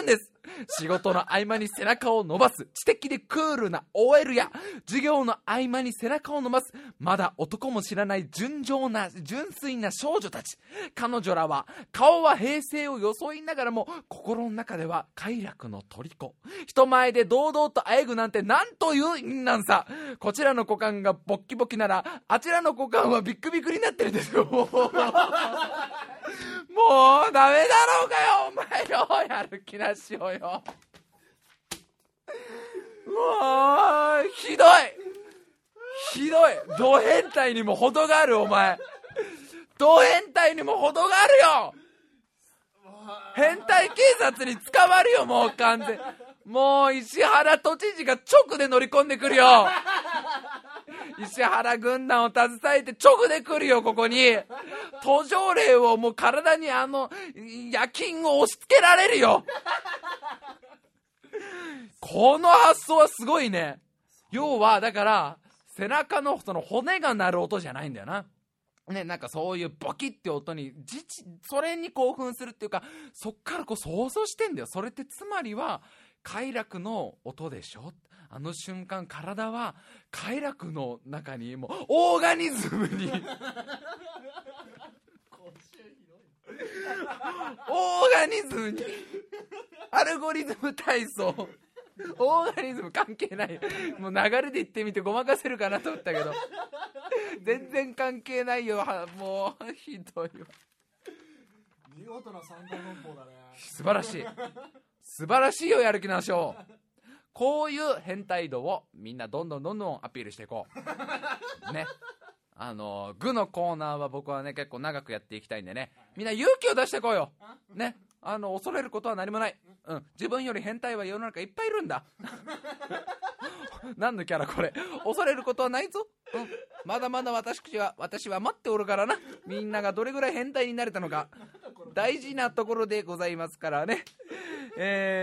仕事の合間に背中を伸ばす知的でクールな OL や、授業の合間に背中を伸ばすまだ男も知らない純粋な少女たち。彼女らは顔は平成を装いながらも心の中では快楽の虜。人前で堂々とあえぐなんてなんという淫乱さ。こちらの股間がボッキボキならあちらの股間はビックビックになってるんですよ。もうダメだろうかよお前よ、やる気なしよよ。うわー、ひどい。ド変態にも程がある。お前ド変態にも程があるよ。変態警察に捕まるよ、もう完全。もう石原都知事が直で乗り込んでくるよ。石原軍団を携えて直で来るよ、ここに。途上霊をもう体に夜勤を押し付けられるよ。この発想はすごいね。要はだから背中のその骨が鳴る音じゃないんだよな。ね、なんかそういうボキって音にそれに興奮するっていうか、そっからこう想像してんだよ。それってつまりは快楽の音でしょ。あの瞬間体は快楽の中にもうオーガニズムにオーガニズムにアルゴリズム体操、オーガニズム関係ない。もう流れで言ってみてごまかせるかなと思ったけど全然関係ないよ。もうひどいわ。 見事な三大文法だね。 素晴らしいよ、やる気なしょう。こういう変態度をみんなどんどんアピールしていこうね。具のコーナーは僕はね結構長くやっていきたいんでね、みんな勇気を出してこいよね。恐れることは何もない。自分より変態は世の中いっぱいいるんだ何のキャラこれ。恐れることはないぞ。まだまだ私は待っておるからな。みんながどれぐらい変態になれたのか大事なところでございますからね。普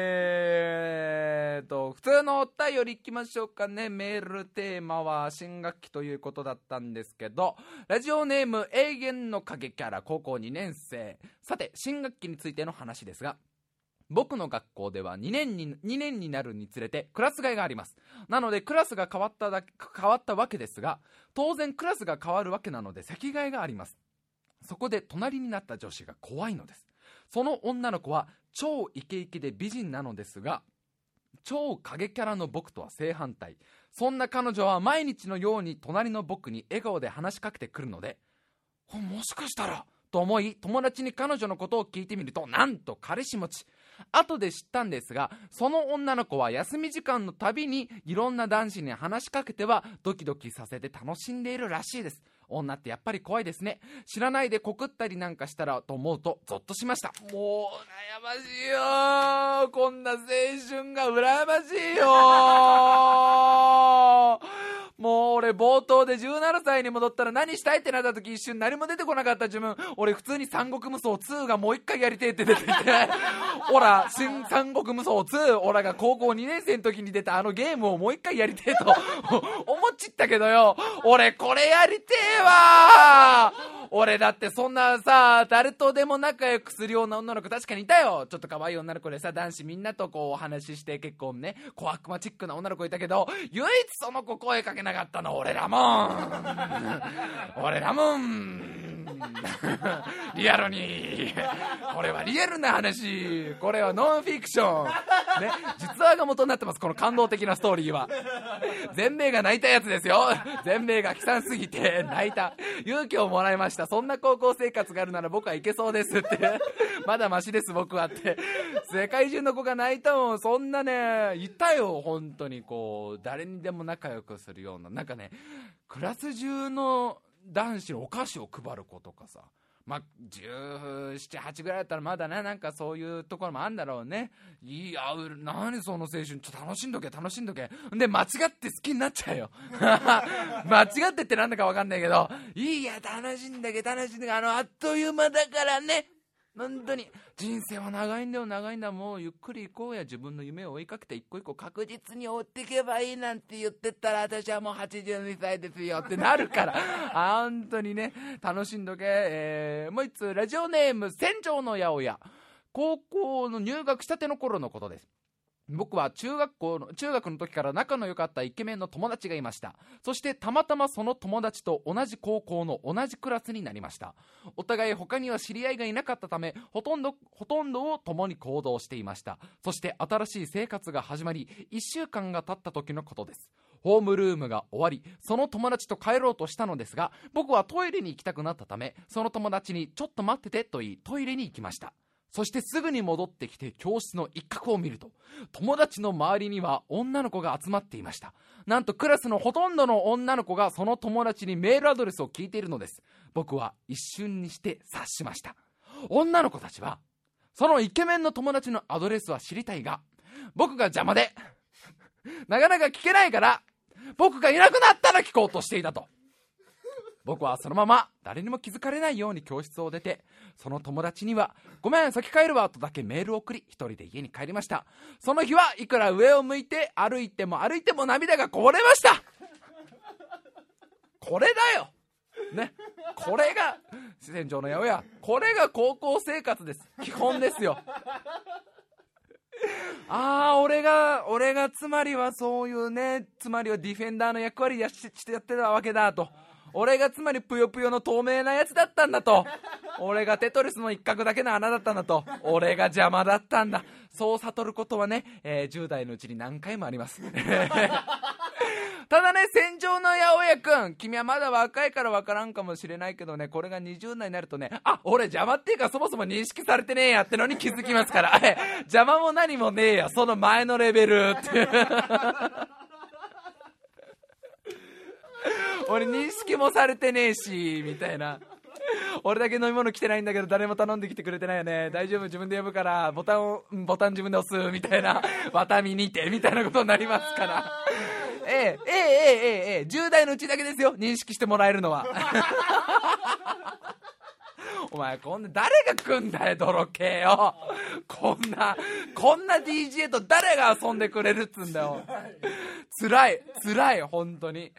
通のお便りいきましょうかね。メールテーマは新学期ということだったんですけど、ラジオネーム永遠の影キャラ高校2年生。さて新学期についての話ですが、僕の学校では2年になるにつれてクラス替えがあります。なのでクラスが変わったわけですが、当然クラスが変わるわけなので席替えがあります。そこで隣になった女子が怖いのです。その女の子は超イケイケで美人なのですが、超影キャラの僕とは正反対。そんな彼女は毎日のように隣の僕に笑顔で話しかけてくるので、もしかしたらと思い友達に彼女のことを聞いてみると、なんと彼氏持ち。後で知ったんですが、その女の子は休み時間のたびにいろんな男子に話しかけてはドキドキさせて楽しんでいるらしいです。女ってやっぱり怖いですね。知らないで告ったりなんかしたらと思うとゾッとしました。もう悩ましいよ、こんな青春が羨ましいよもう俺冒頭で17歳に戻ったら何したいってなった時、一瞬何も出てこなかった自分、俺普通に三国無双2がもう一回やりてえって出てきてオラ新三国無双2、オラが高校2年生の時に出たあのゲームをもう一回やりてえと思っちったけどよ、俺これやりてえわ。俺だってそんなさ、誰とでも仲良くするような女の子確かにいたよ。ちょっと可愛い女の子でさ、男子みんなとこうお話しして結構ね小悪魔チックな女の子いたけど、唯一その子声かけなかったの俺らもんリアルにこれはリアルな話、これはノンフィクションね、実話が元になってます。この感動的なストーリーは全米が泣いたやつですよ。全米が悲惨すぎて泣いた。勇気をもらいました。そんな高校生活があるなら僕はいけそうですってまだマシです僕はって世界中の子が泣いたもん。そんなねいたよ本当に。こう誰にでも仲良くするような、なんかねクラス中の男子のお菓子を配る子とかさ、まあ、17、8ぐらいだったらまだね、なんかそういうところもあるんだろうね。いや、何その青春、ちょっと楽しんどけで、間違って好きになっちゃうよ間違ってってなんだか分かんないけど、いや楽しんだけあっという間だからね。本当に人生は長いんだ。もうゆっくり行こうや。自分の夢を追いかけて一個一個確実に追っていけばいいなんて言ってったら、私はもう82歳ですよってなるから本当にね楽しんどけ。もう一つラジオネーム船長の八百屋。 高校の入学したての頃のことです。僕は中学の時から仲の良かったイケメンの友達がいました。そしてたまたまその友達と同じ高校の同じクラスになりました。お互い他には知り合いがいなかったため、ほとんどを共に行動していました。そして新しい生活が始まり、1週間が経った時のことです。ホームルームが終わり、その友達と帰ろうとしたのですが、僕はトイレに行きたくなったため、その友達にちょっと待っててと言い、トイレに行きました。そしてすぐに戻ってきて教室の一角を見ると、友達の周りには女の子が集まっていました。なんとクラスのほとんどの女の子がその友達にメールアドレスを聞いているのです。僕は一瞬にして察しました。女の子たちはそのイケメンの友達のアドレスは知りたいが、僕が邪魔でなかなか聞けないから、僕がいなくなったら聞こうとしていたと。僕はそのまま誰にも気づかれないように教室を出て、その友達にはごめん先帰るわとだけメールを送り、一人で家に帰りました。その日はいくら上を向いて歩いても涙がこぼれました。これだよね、これが戦場の八百屋、これが高校生活です。基本ですよ。俺がつまりはそういうね、つまりはディフェンダーの役割してやってたわけだと。俺がつまりぷよぷよの透明なやつだったんだと。俺がテトリスの一角だけの穴だったんだと。俺が邪魔だったんだ。そう悟ることはね、10代のうちに何回もあります。ただね、戦場の八百屋くん、君はまだ若いから分からんかもしれないけどね、これが20代になるとね、俺邪魔っていうかそもそも認識されてねえやってのに気づきますから。邪魔も何もねえや、その前のレベルって俺認識もされてねえしみたいな。俺だけ飲み物来てないんだけど誰も頼んできてくれてないよね、大丈夫自分で呼ぶからボタン自分で押すみたいな、ワタミにてみたいなことになりますから。10代のうちだけですよ、認識してもらえるのは。お前こんな誰が来んだよ泥系よ。こんな DJ と誰が遊んでくれるっつんだよ。辛い本当に。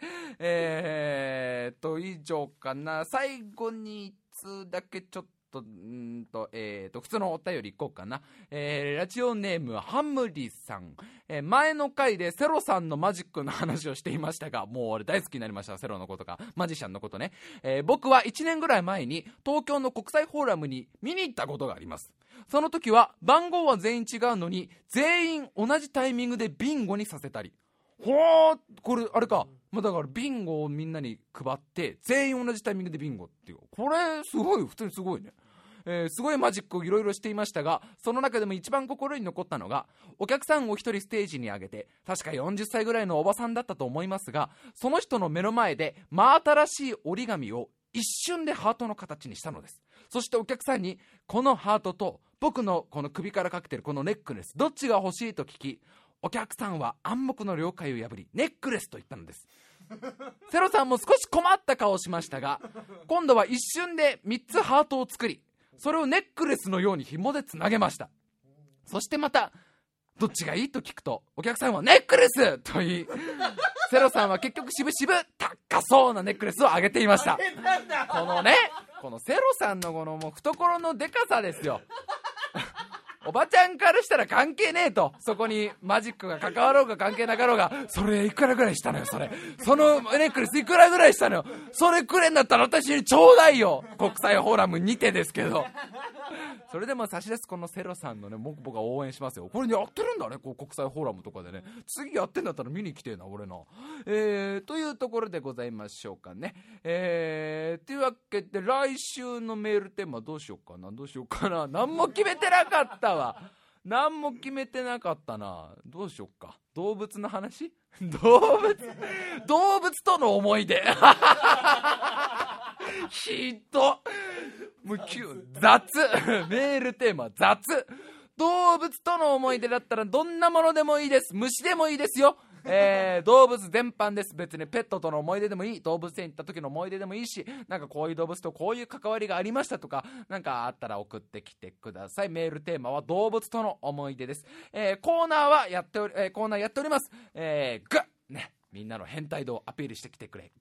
以上かな。最後に1つだけちょっと普通のお便りいこうかな。ラジオネームハムリさん。前の回でセロさんのマジックの話をしていましたが、もう俺大好きになりました。セロのことかマジシャンのことね。僕は1年ぐらい前に東京の国際フォーラムに見に行ったことがあります。その時は番号は全員違うのに全員同じタイミングでビンゴにさせたり、これあれか、だからビンゴをみんなに配って全員同じタイミングでビンゴっていう、これすごい、普通にすごいね。すごいマジックをいろいろしていましたが、その中でも一番心に残ったのが、お客さんを一人ステージに上げて、確か40歳ぐらいのおばさんだったと思いますが、その人の目の前で真新しい折り紙を一瞬でハートの形にしたのです。そしてお客さんにこのハートと僕のこの首からかけてるこのネックレスどっちが欲しいと聞き、お客さんは暗黙の了解を破りネックレスと言ったのです。セロさんも少し困った顔をしましたが、今度は一瞬で3つハートを作り、それをネックレスのように紐でつなげました。そしてまたどっちがいいと聞くと、お客さんはネックレスと言い、セロさんは結局しぶしぶ高そうなネックレスをあげていました。このセロさんのこのもう懐のでかさですよ。おばちゃんからしたら関係ねえと、そこにマジックが関わろうが関係なかろうが、それいくらぐらいしたのよ、そのネックレスいくらぐらいしたのよ、それくれんだったら私にちょうだいよ、国際フォーラムにてですけど。それでも差し出すこのセロさんのね、僕が応援しますよ。これやってるんだね、こう国際フォーラムとかでね。次やってんだったら見に来てえな俺な。というところでございましょうかね。というわけで来週のメールテーマどうしようかな。何も決めてなかったわ。何も決めてなかったな。どうしよっか。動物の話？動物との思い出。ひどもう雑。メールテーマ雑。動物との思い出だったらどんなものでもいいです。虫でもいいですよ。動物全般です。別にペットとの思い出でもいい、動物園行った時の思い出でもいいし、なんかこういう動物とこういう関わりがありましたとか、なんかあったら送ってきてください。メールテーマは動物との思い出です。コーナーやっております。グッね、みんなの変態度をアピールしてきてくれ。グッ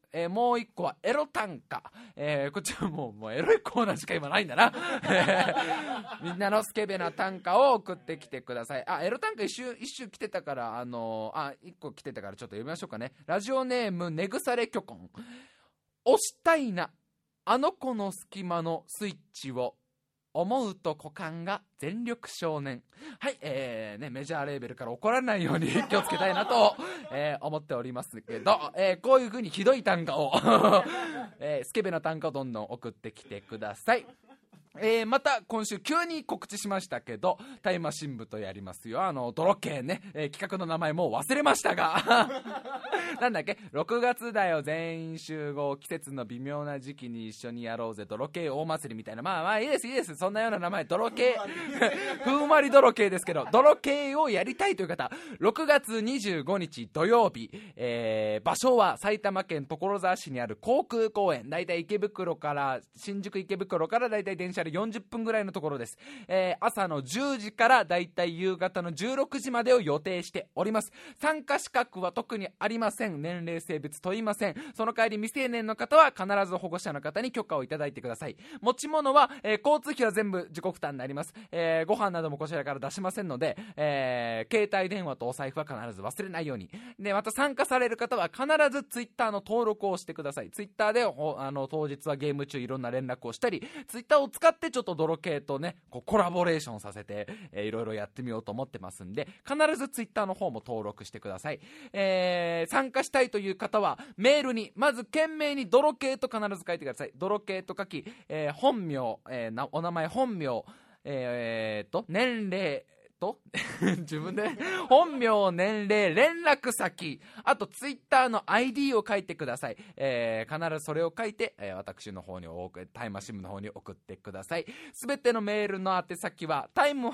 もう1個はエロ短歌、こっちはもうエロいコーナーしか今ないんだなみんなのスケベな短歌を送ってきてください。エロ短歌一周来てたから1個来てたからちょっと読みましょうかね。ラジオネームねぐされきょこん。押したいなあの子の隙間のスイッチを、思うと股間が全力少年。はい、メジャーレーベルから怒られないように気をつけたいなと、思っておりますけど、こういう風にひどい短歌を、スケベな短歌をどんどん送ってきてください。また今週急に告知しましたけど、タイマ新聞とやりますよ。泥系ね、企画の名前もう忘れましたがなんだっけ、6月だよ全員集合、季節の微妙な時期に一緒にやろうぜ泥系大祭りみたいな、まあいいですそんなような名前、泥系ふんわり泥系ですけど、泥系をやりたいという方、6月25日土曜日、場所は埼玉県所沢市にある航空公園、だいたい新宿池袋からだいたい電車で40分ぐらいのところです。朝の10時からだいたい夕方の16時までを予定しております。参加資格は特にありません。年齢性別問いません。その代わり未成年の方は必ず保護者の方に許可をいただいてください。持ち物は、交通費は全部自己負担になります。ご飯などもこちらから出しませんので、携帯電話とお財布は必ず忘れないように。でまた参加される方は必ずツイッターの登録をしてください。ツイッターで当日はゲーム中いろんな連絡をしたり、ツイッターを使ってちょっと泥系とねコラボレーションさせて、いろいろやってみようと思ってますんで、必ずツイッターの方も登録してください。参加したいという方はメールにまず懸命に泥系と必ず書いてください。泥系と書き、本名、お名前本名、年齢と自分で本名、年齢、連絡先、あとツイッターの ID を書いてください。必ずそれを書いて、私の方にタイマー新聞の方に送ってください。すべてのメールの宛先は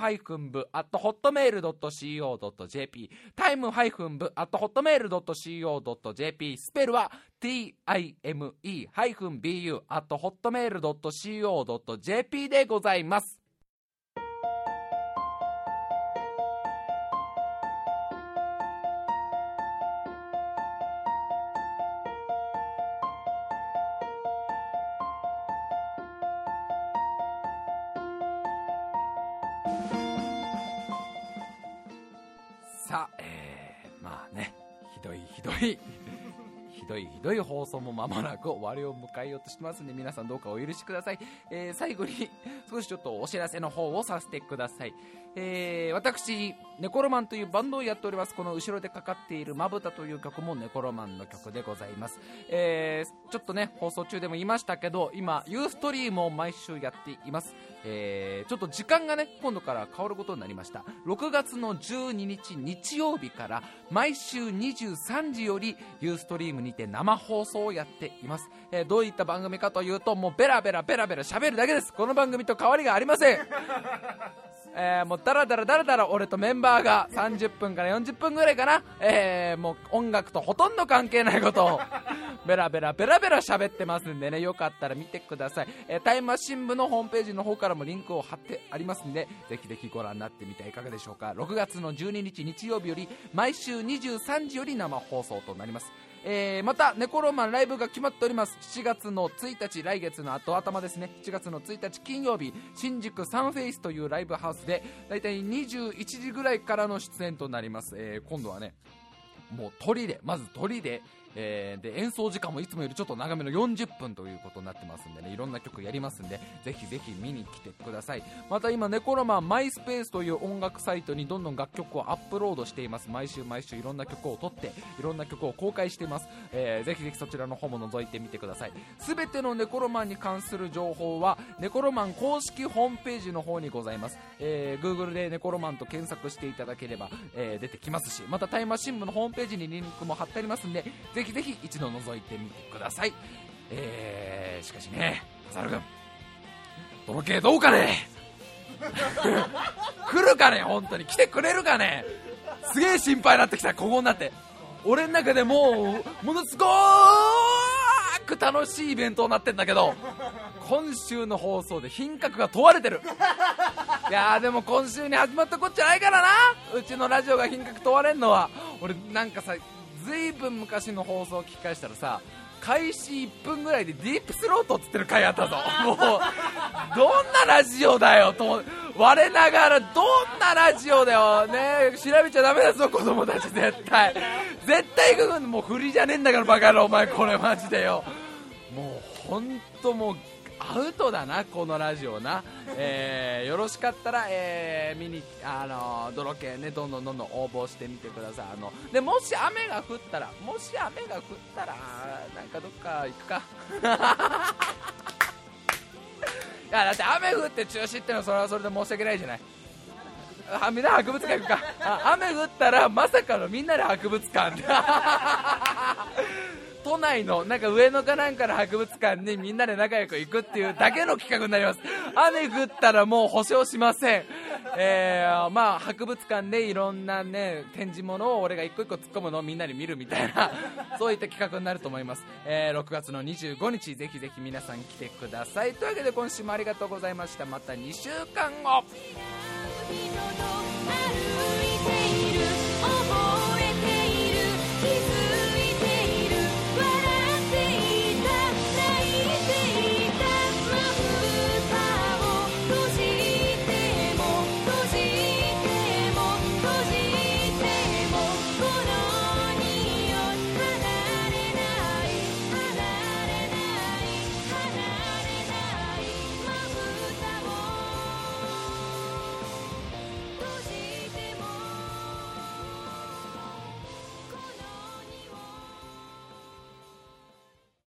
time-bu@hotmail.co.jp time-bu@hotmail.co.jp スペルは time-bu@hotmail.co.jp でございます。さあ、まあね、ひどい放送も間もなく終わりを迎えようとしてますんで、皆さんどうかお許しください。最後に少しちょっとお知らせの方をさせてください。私ネコロマンというバンドをやっております。この後ろでかかっているまぶたという曲もネコロマンの曲でございます。ちょっとね放送中でも言いましたけど、今ユーストリームを毎週やっています。ちょっと時間がね今度から変わることになりました。6月の12日日曜日から毎週23時よりユーストリームにて生放送をやっています。どういった番組かというと、もうベラベラ喋るだけです。この番組と変わりがありません。もうダラダラ俺とメンバーが30分から40分ぐらいかな、もう音楽とほとんど関係ないことをベラベラ喋ってますんでね、よかったら見てください。タイマー新聞のホームページの方からもリンクを貼ってありますんで、ぜひご覧になってみてはいかがでしょうか。6月の12日日曜日より毎週23時より生放送となります。またネコロマンライブが決まっております。7月の1日、来月の頭ですね、7月の1日金曜日、新宿サンフェイスというライブハウスでだいたい21時ぐらいからの出演となります。今度はねもうまず鳥でで演奏時間もいつもよりちょっと長めの40分ということになってますんでね、いろんな曲やりますんで、ぜひ見に来てください。また今ネコロマンマイスペースという音楽サイトにどんどん楽曲をアップロードしています。毎週いろんな曲を撮っていろんな曲を公開しています。ぜひそちらの方も覗いてみてください。すべてのネコロマンに関する情報はネコロマン公式ホームページの方にございます。Google でネコロマンと検索していただければ、出てきますし、またタイマー新聞のホームページにリンクも貼ってありますんで、ぜひ一度覗いてみてください。しかしね、ザル君泥系どうかね来るかね、本当に来てくれるかね。すげえ心配になってきた。ここになって俺の中でものすごく楽しいイベントになってんだけど、今週の放送で品格が問われてる。いやーでも今週に始まったこっちゃないからな、うちのラジオが品格問われんのは。俺なんかさ、ずいぶん昔の放送を聞き返したらさ、 開始1分ぐらいでディープスロートっつってる回あったぞ。もうどんなラジオだよと我ながら、どんなラジオだよね。調べちゃダメだぞ子供たち、絶対行く。もう振りじゃねえんだからバカ野郎、お前これマジでよ。もう本当もうアウトだなこのラジオな。よろしかったら、見に泥系ね、どんどん応募してみてください。でもし雨が降ったらなんかどっか行くか。いやだって雨降って中止ってのはそれはそれで申し訳ないじゃない。みんな博物館行くか。雨降ったらまさかのみんなで博物館。都内のなんか上野かなんかの博物館にみんなで仲良く行くっていうだけの企画になります。雨降ったらもう保証しません。まあ博物館でいろんなね展示物を俺が一個一個突っ込むのをみんなで見るみたいなそういった企画になると思います。6月の25日ぜひぜひ皆さん来てください。というわけで今週もありがとうございました。また2週間後。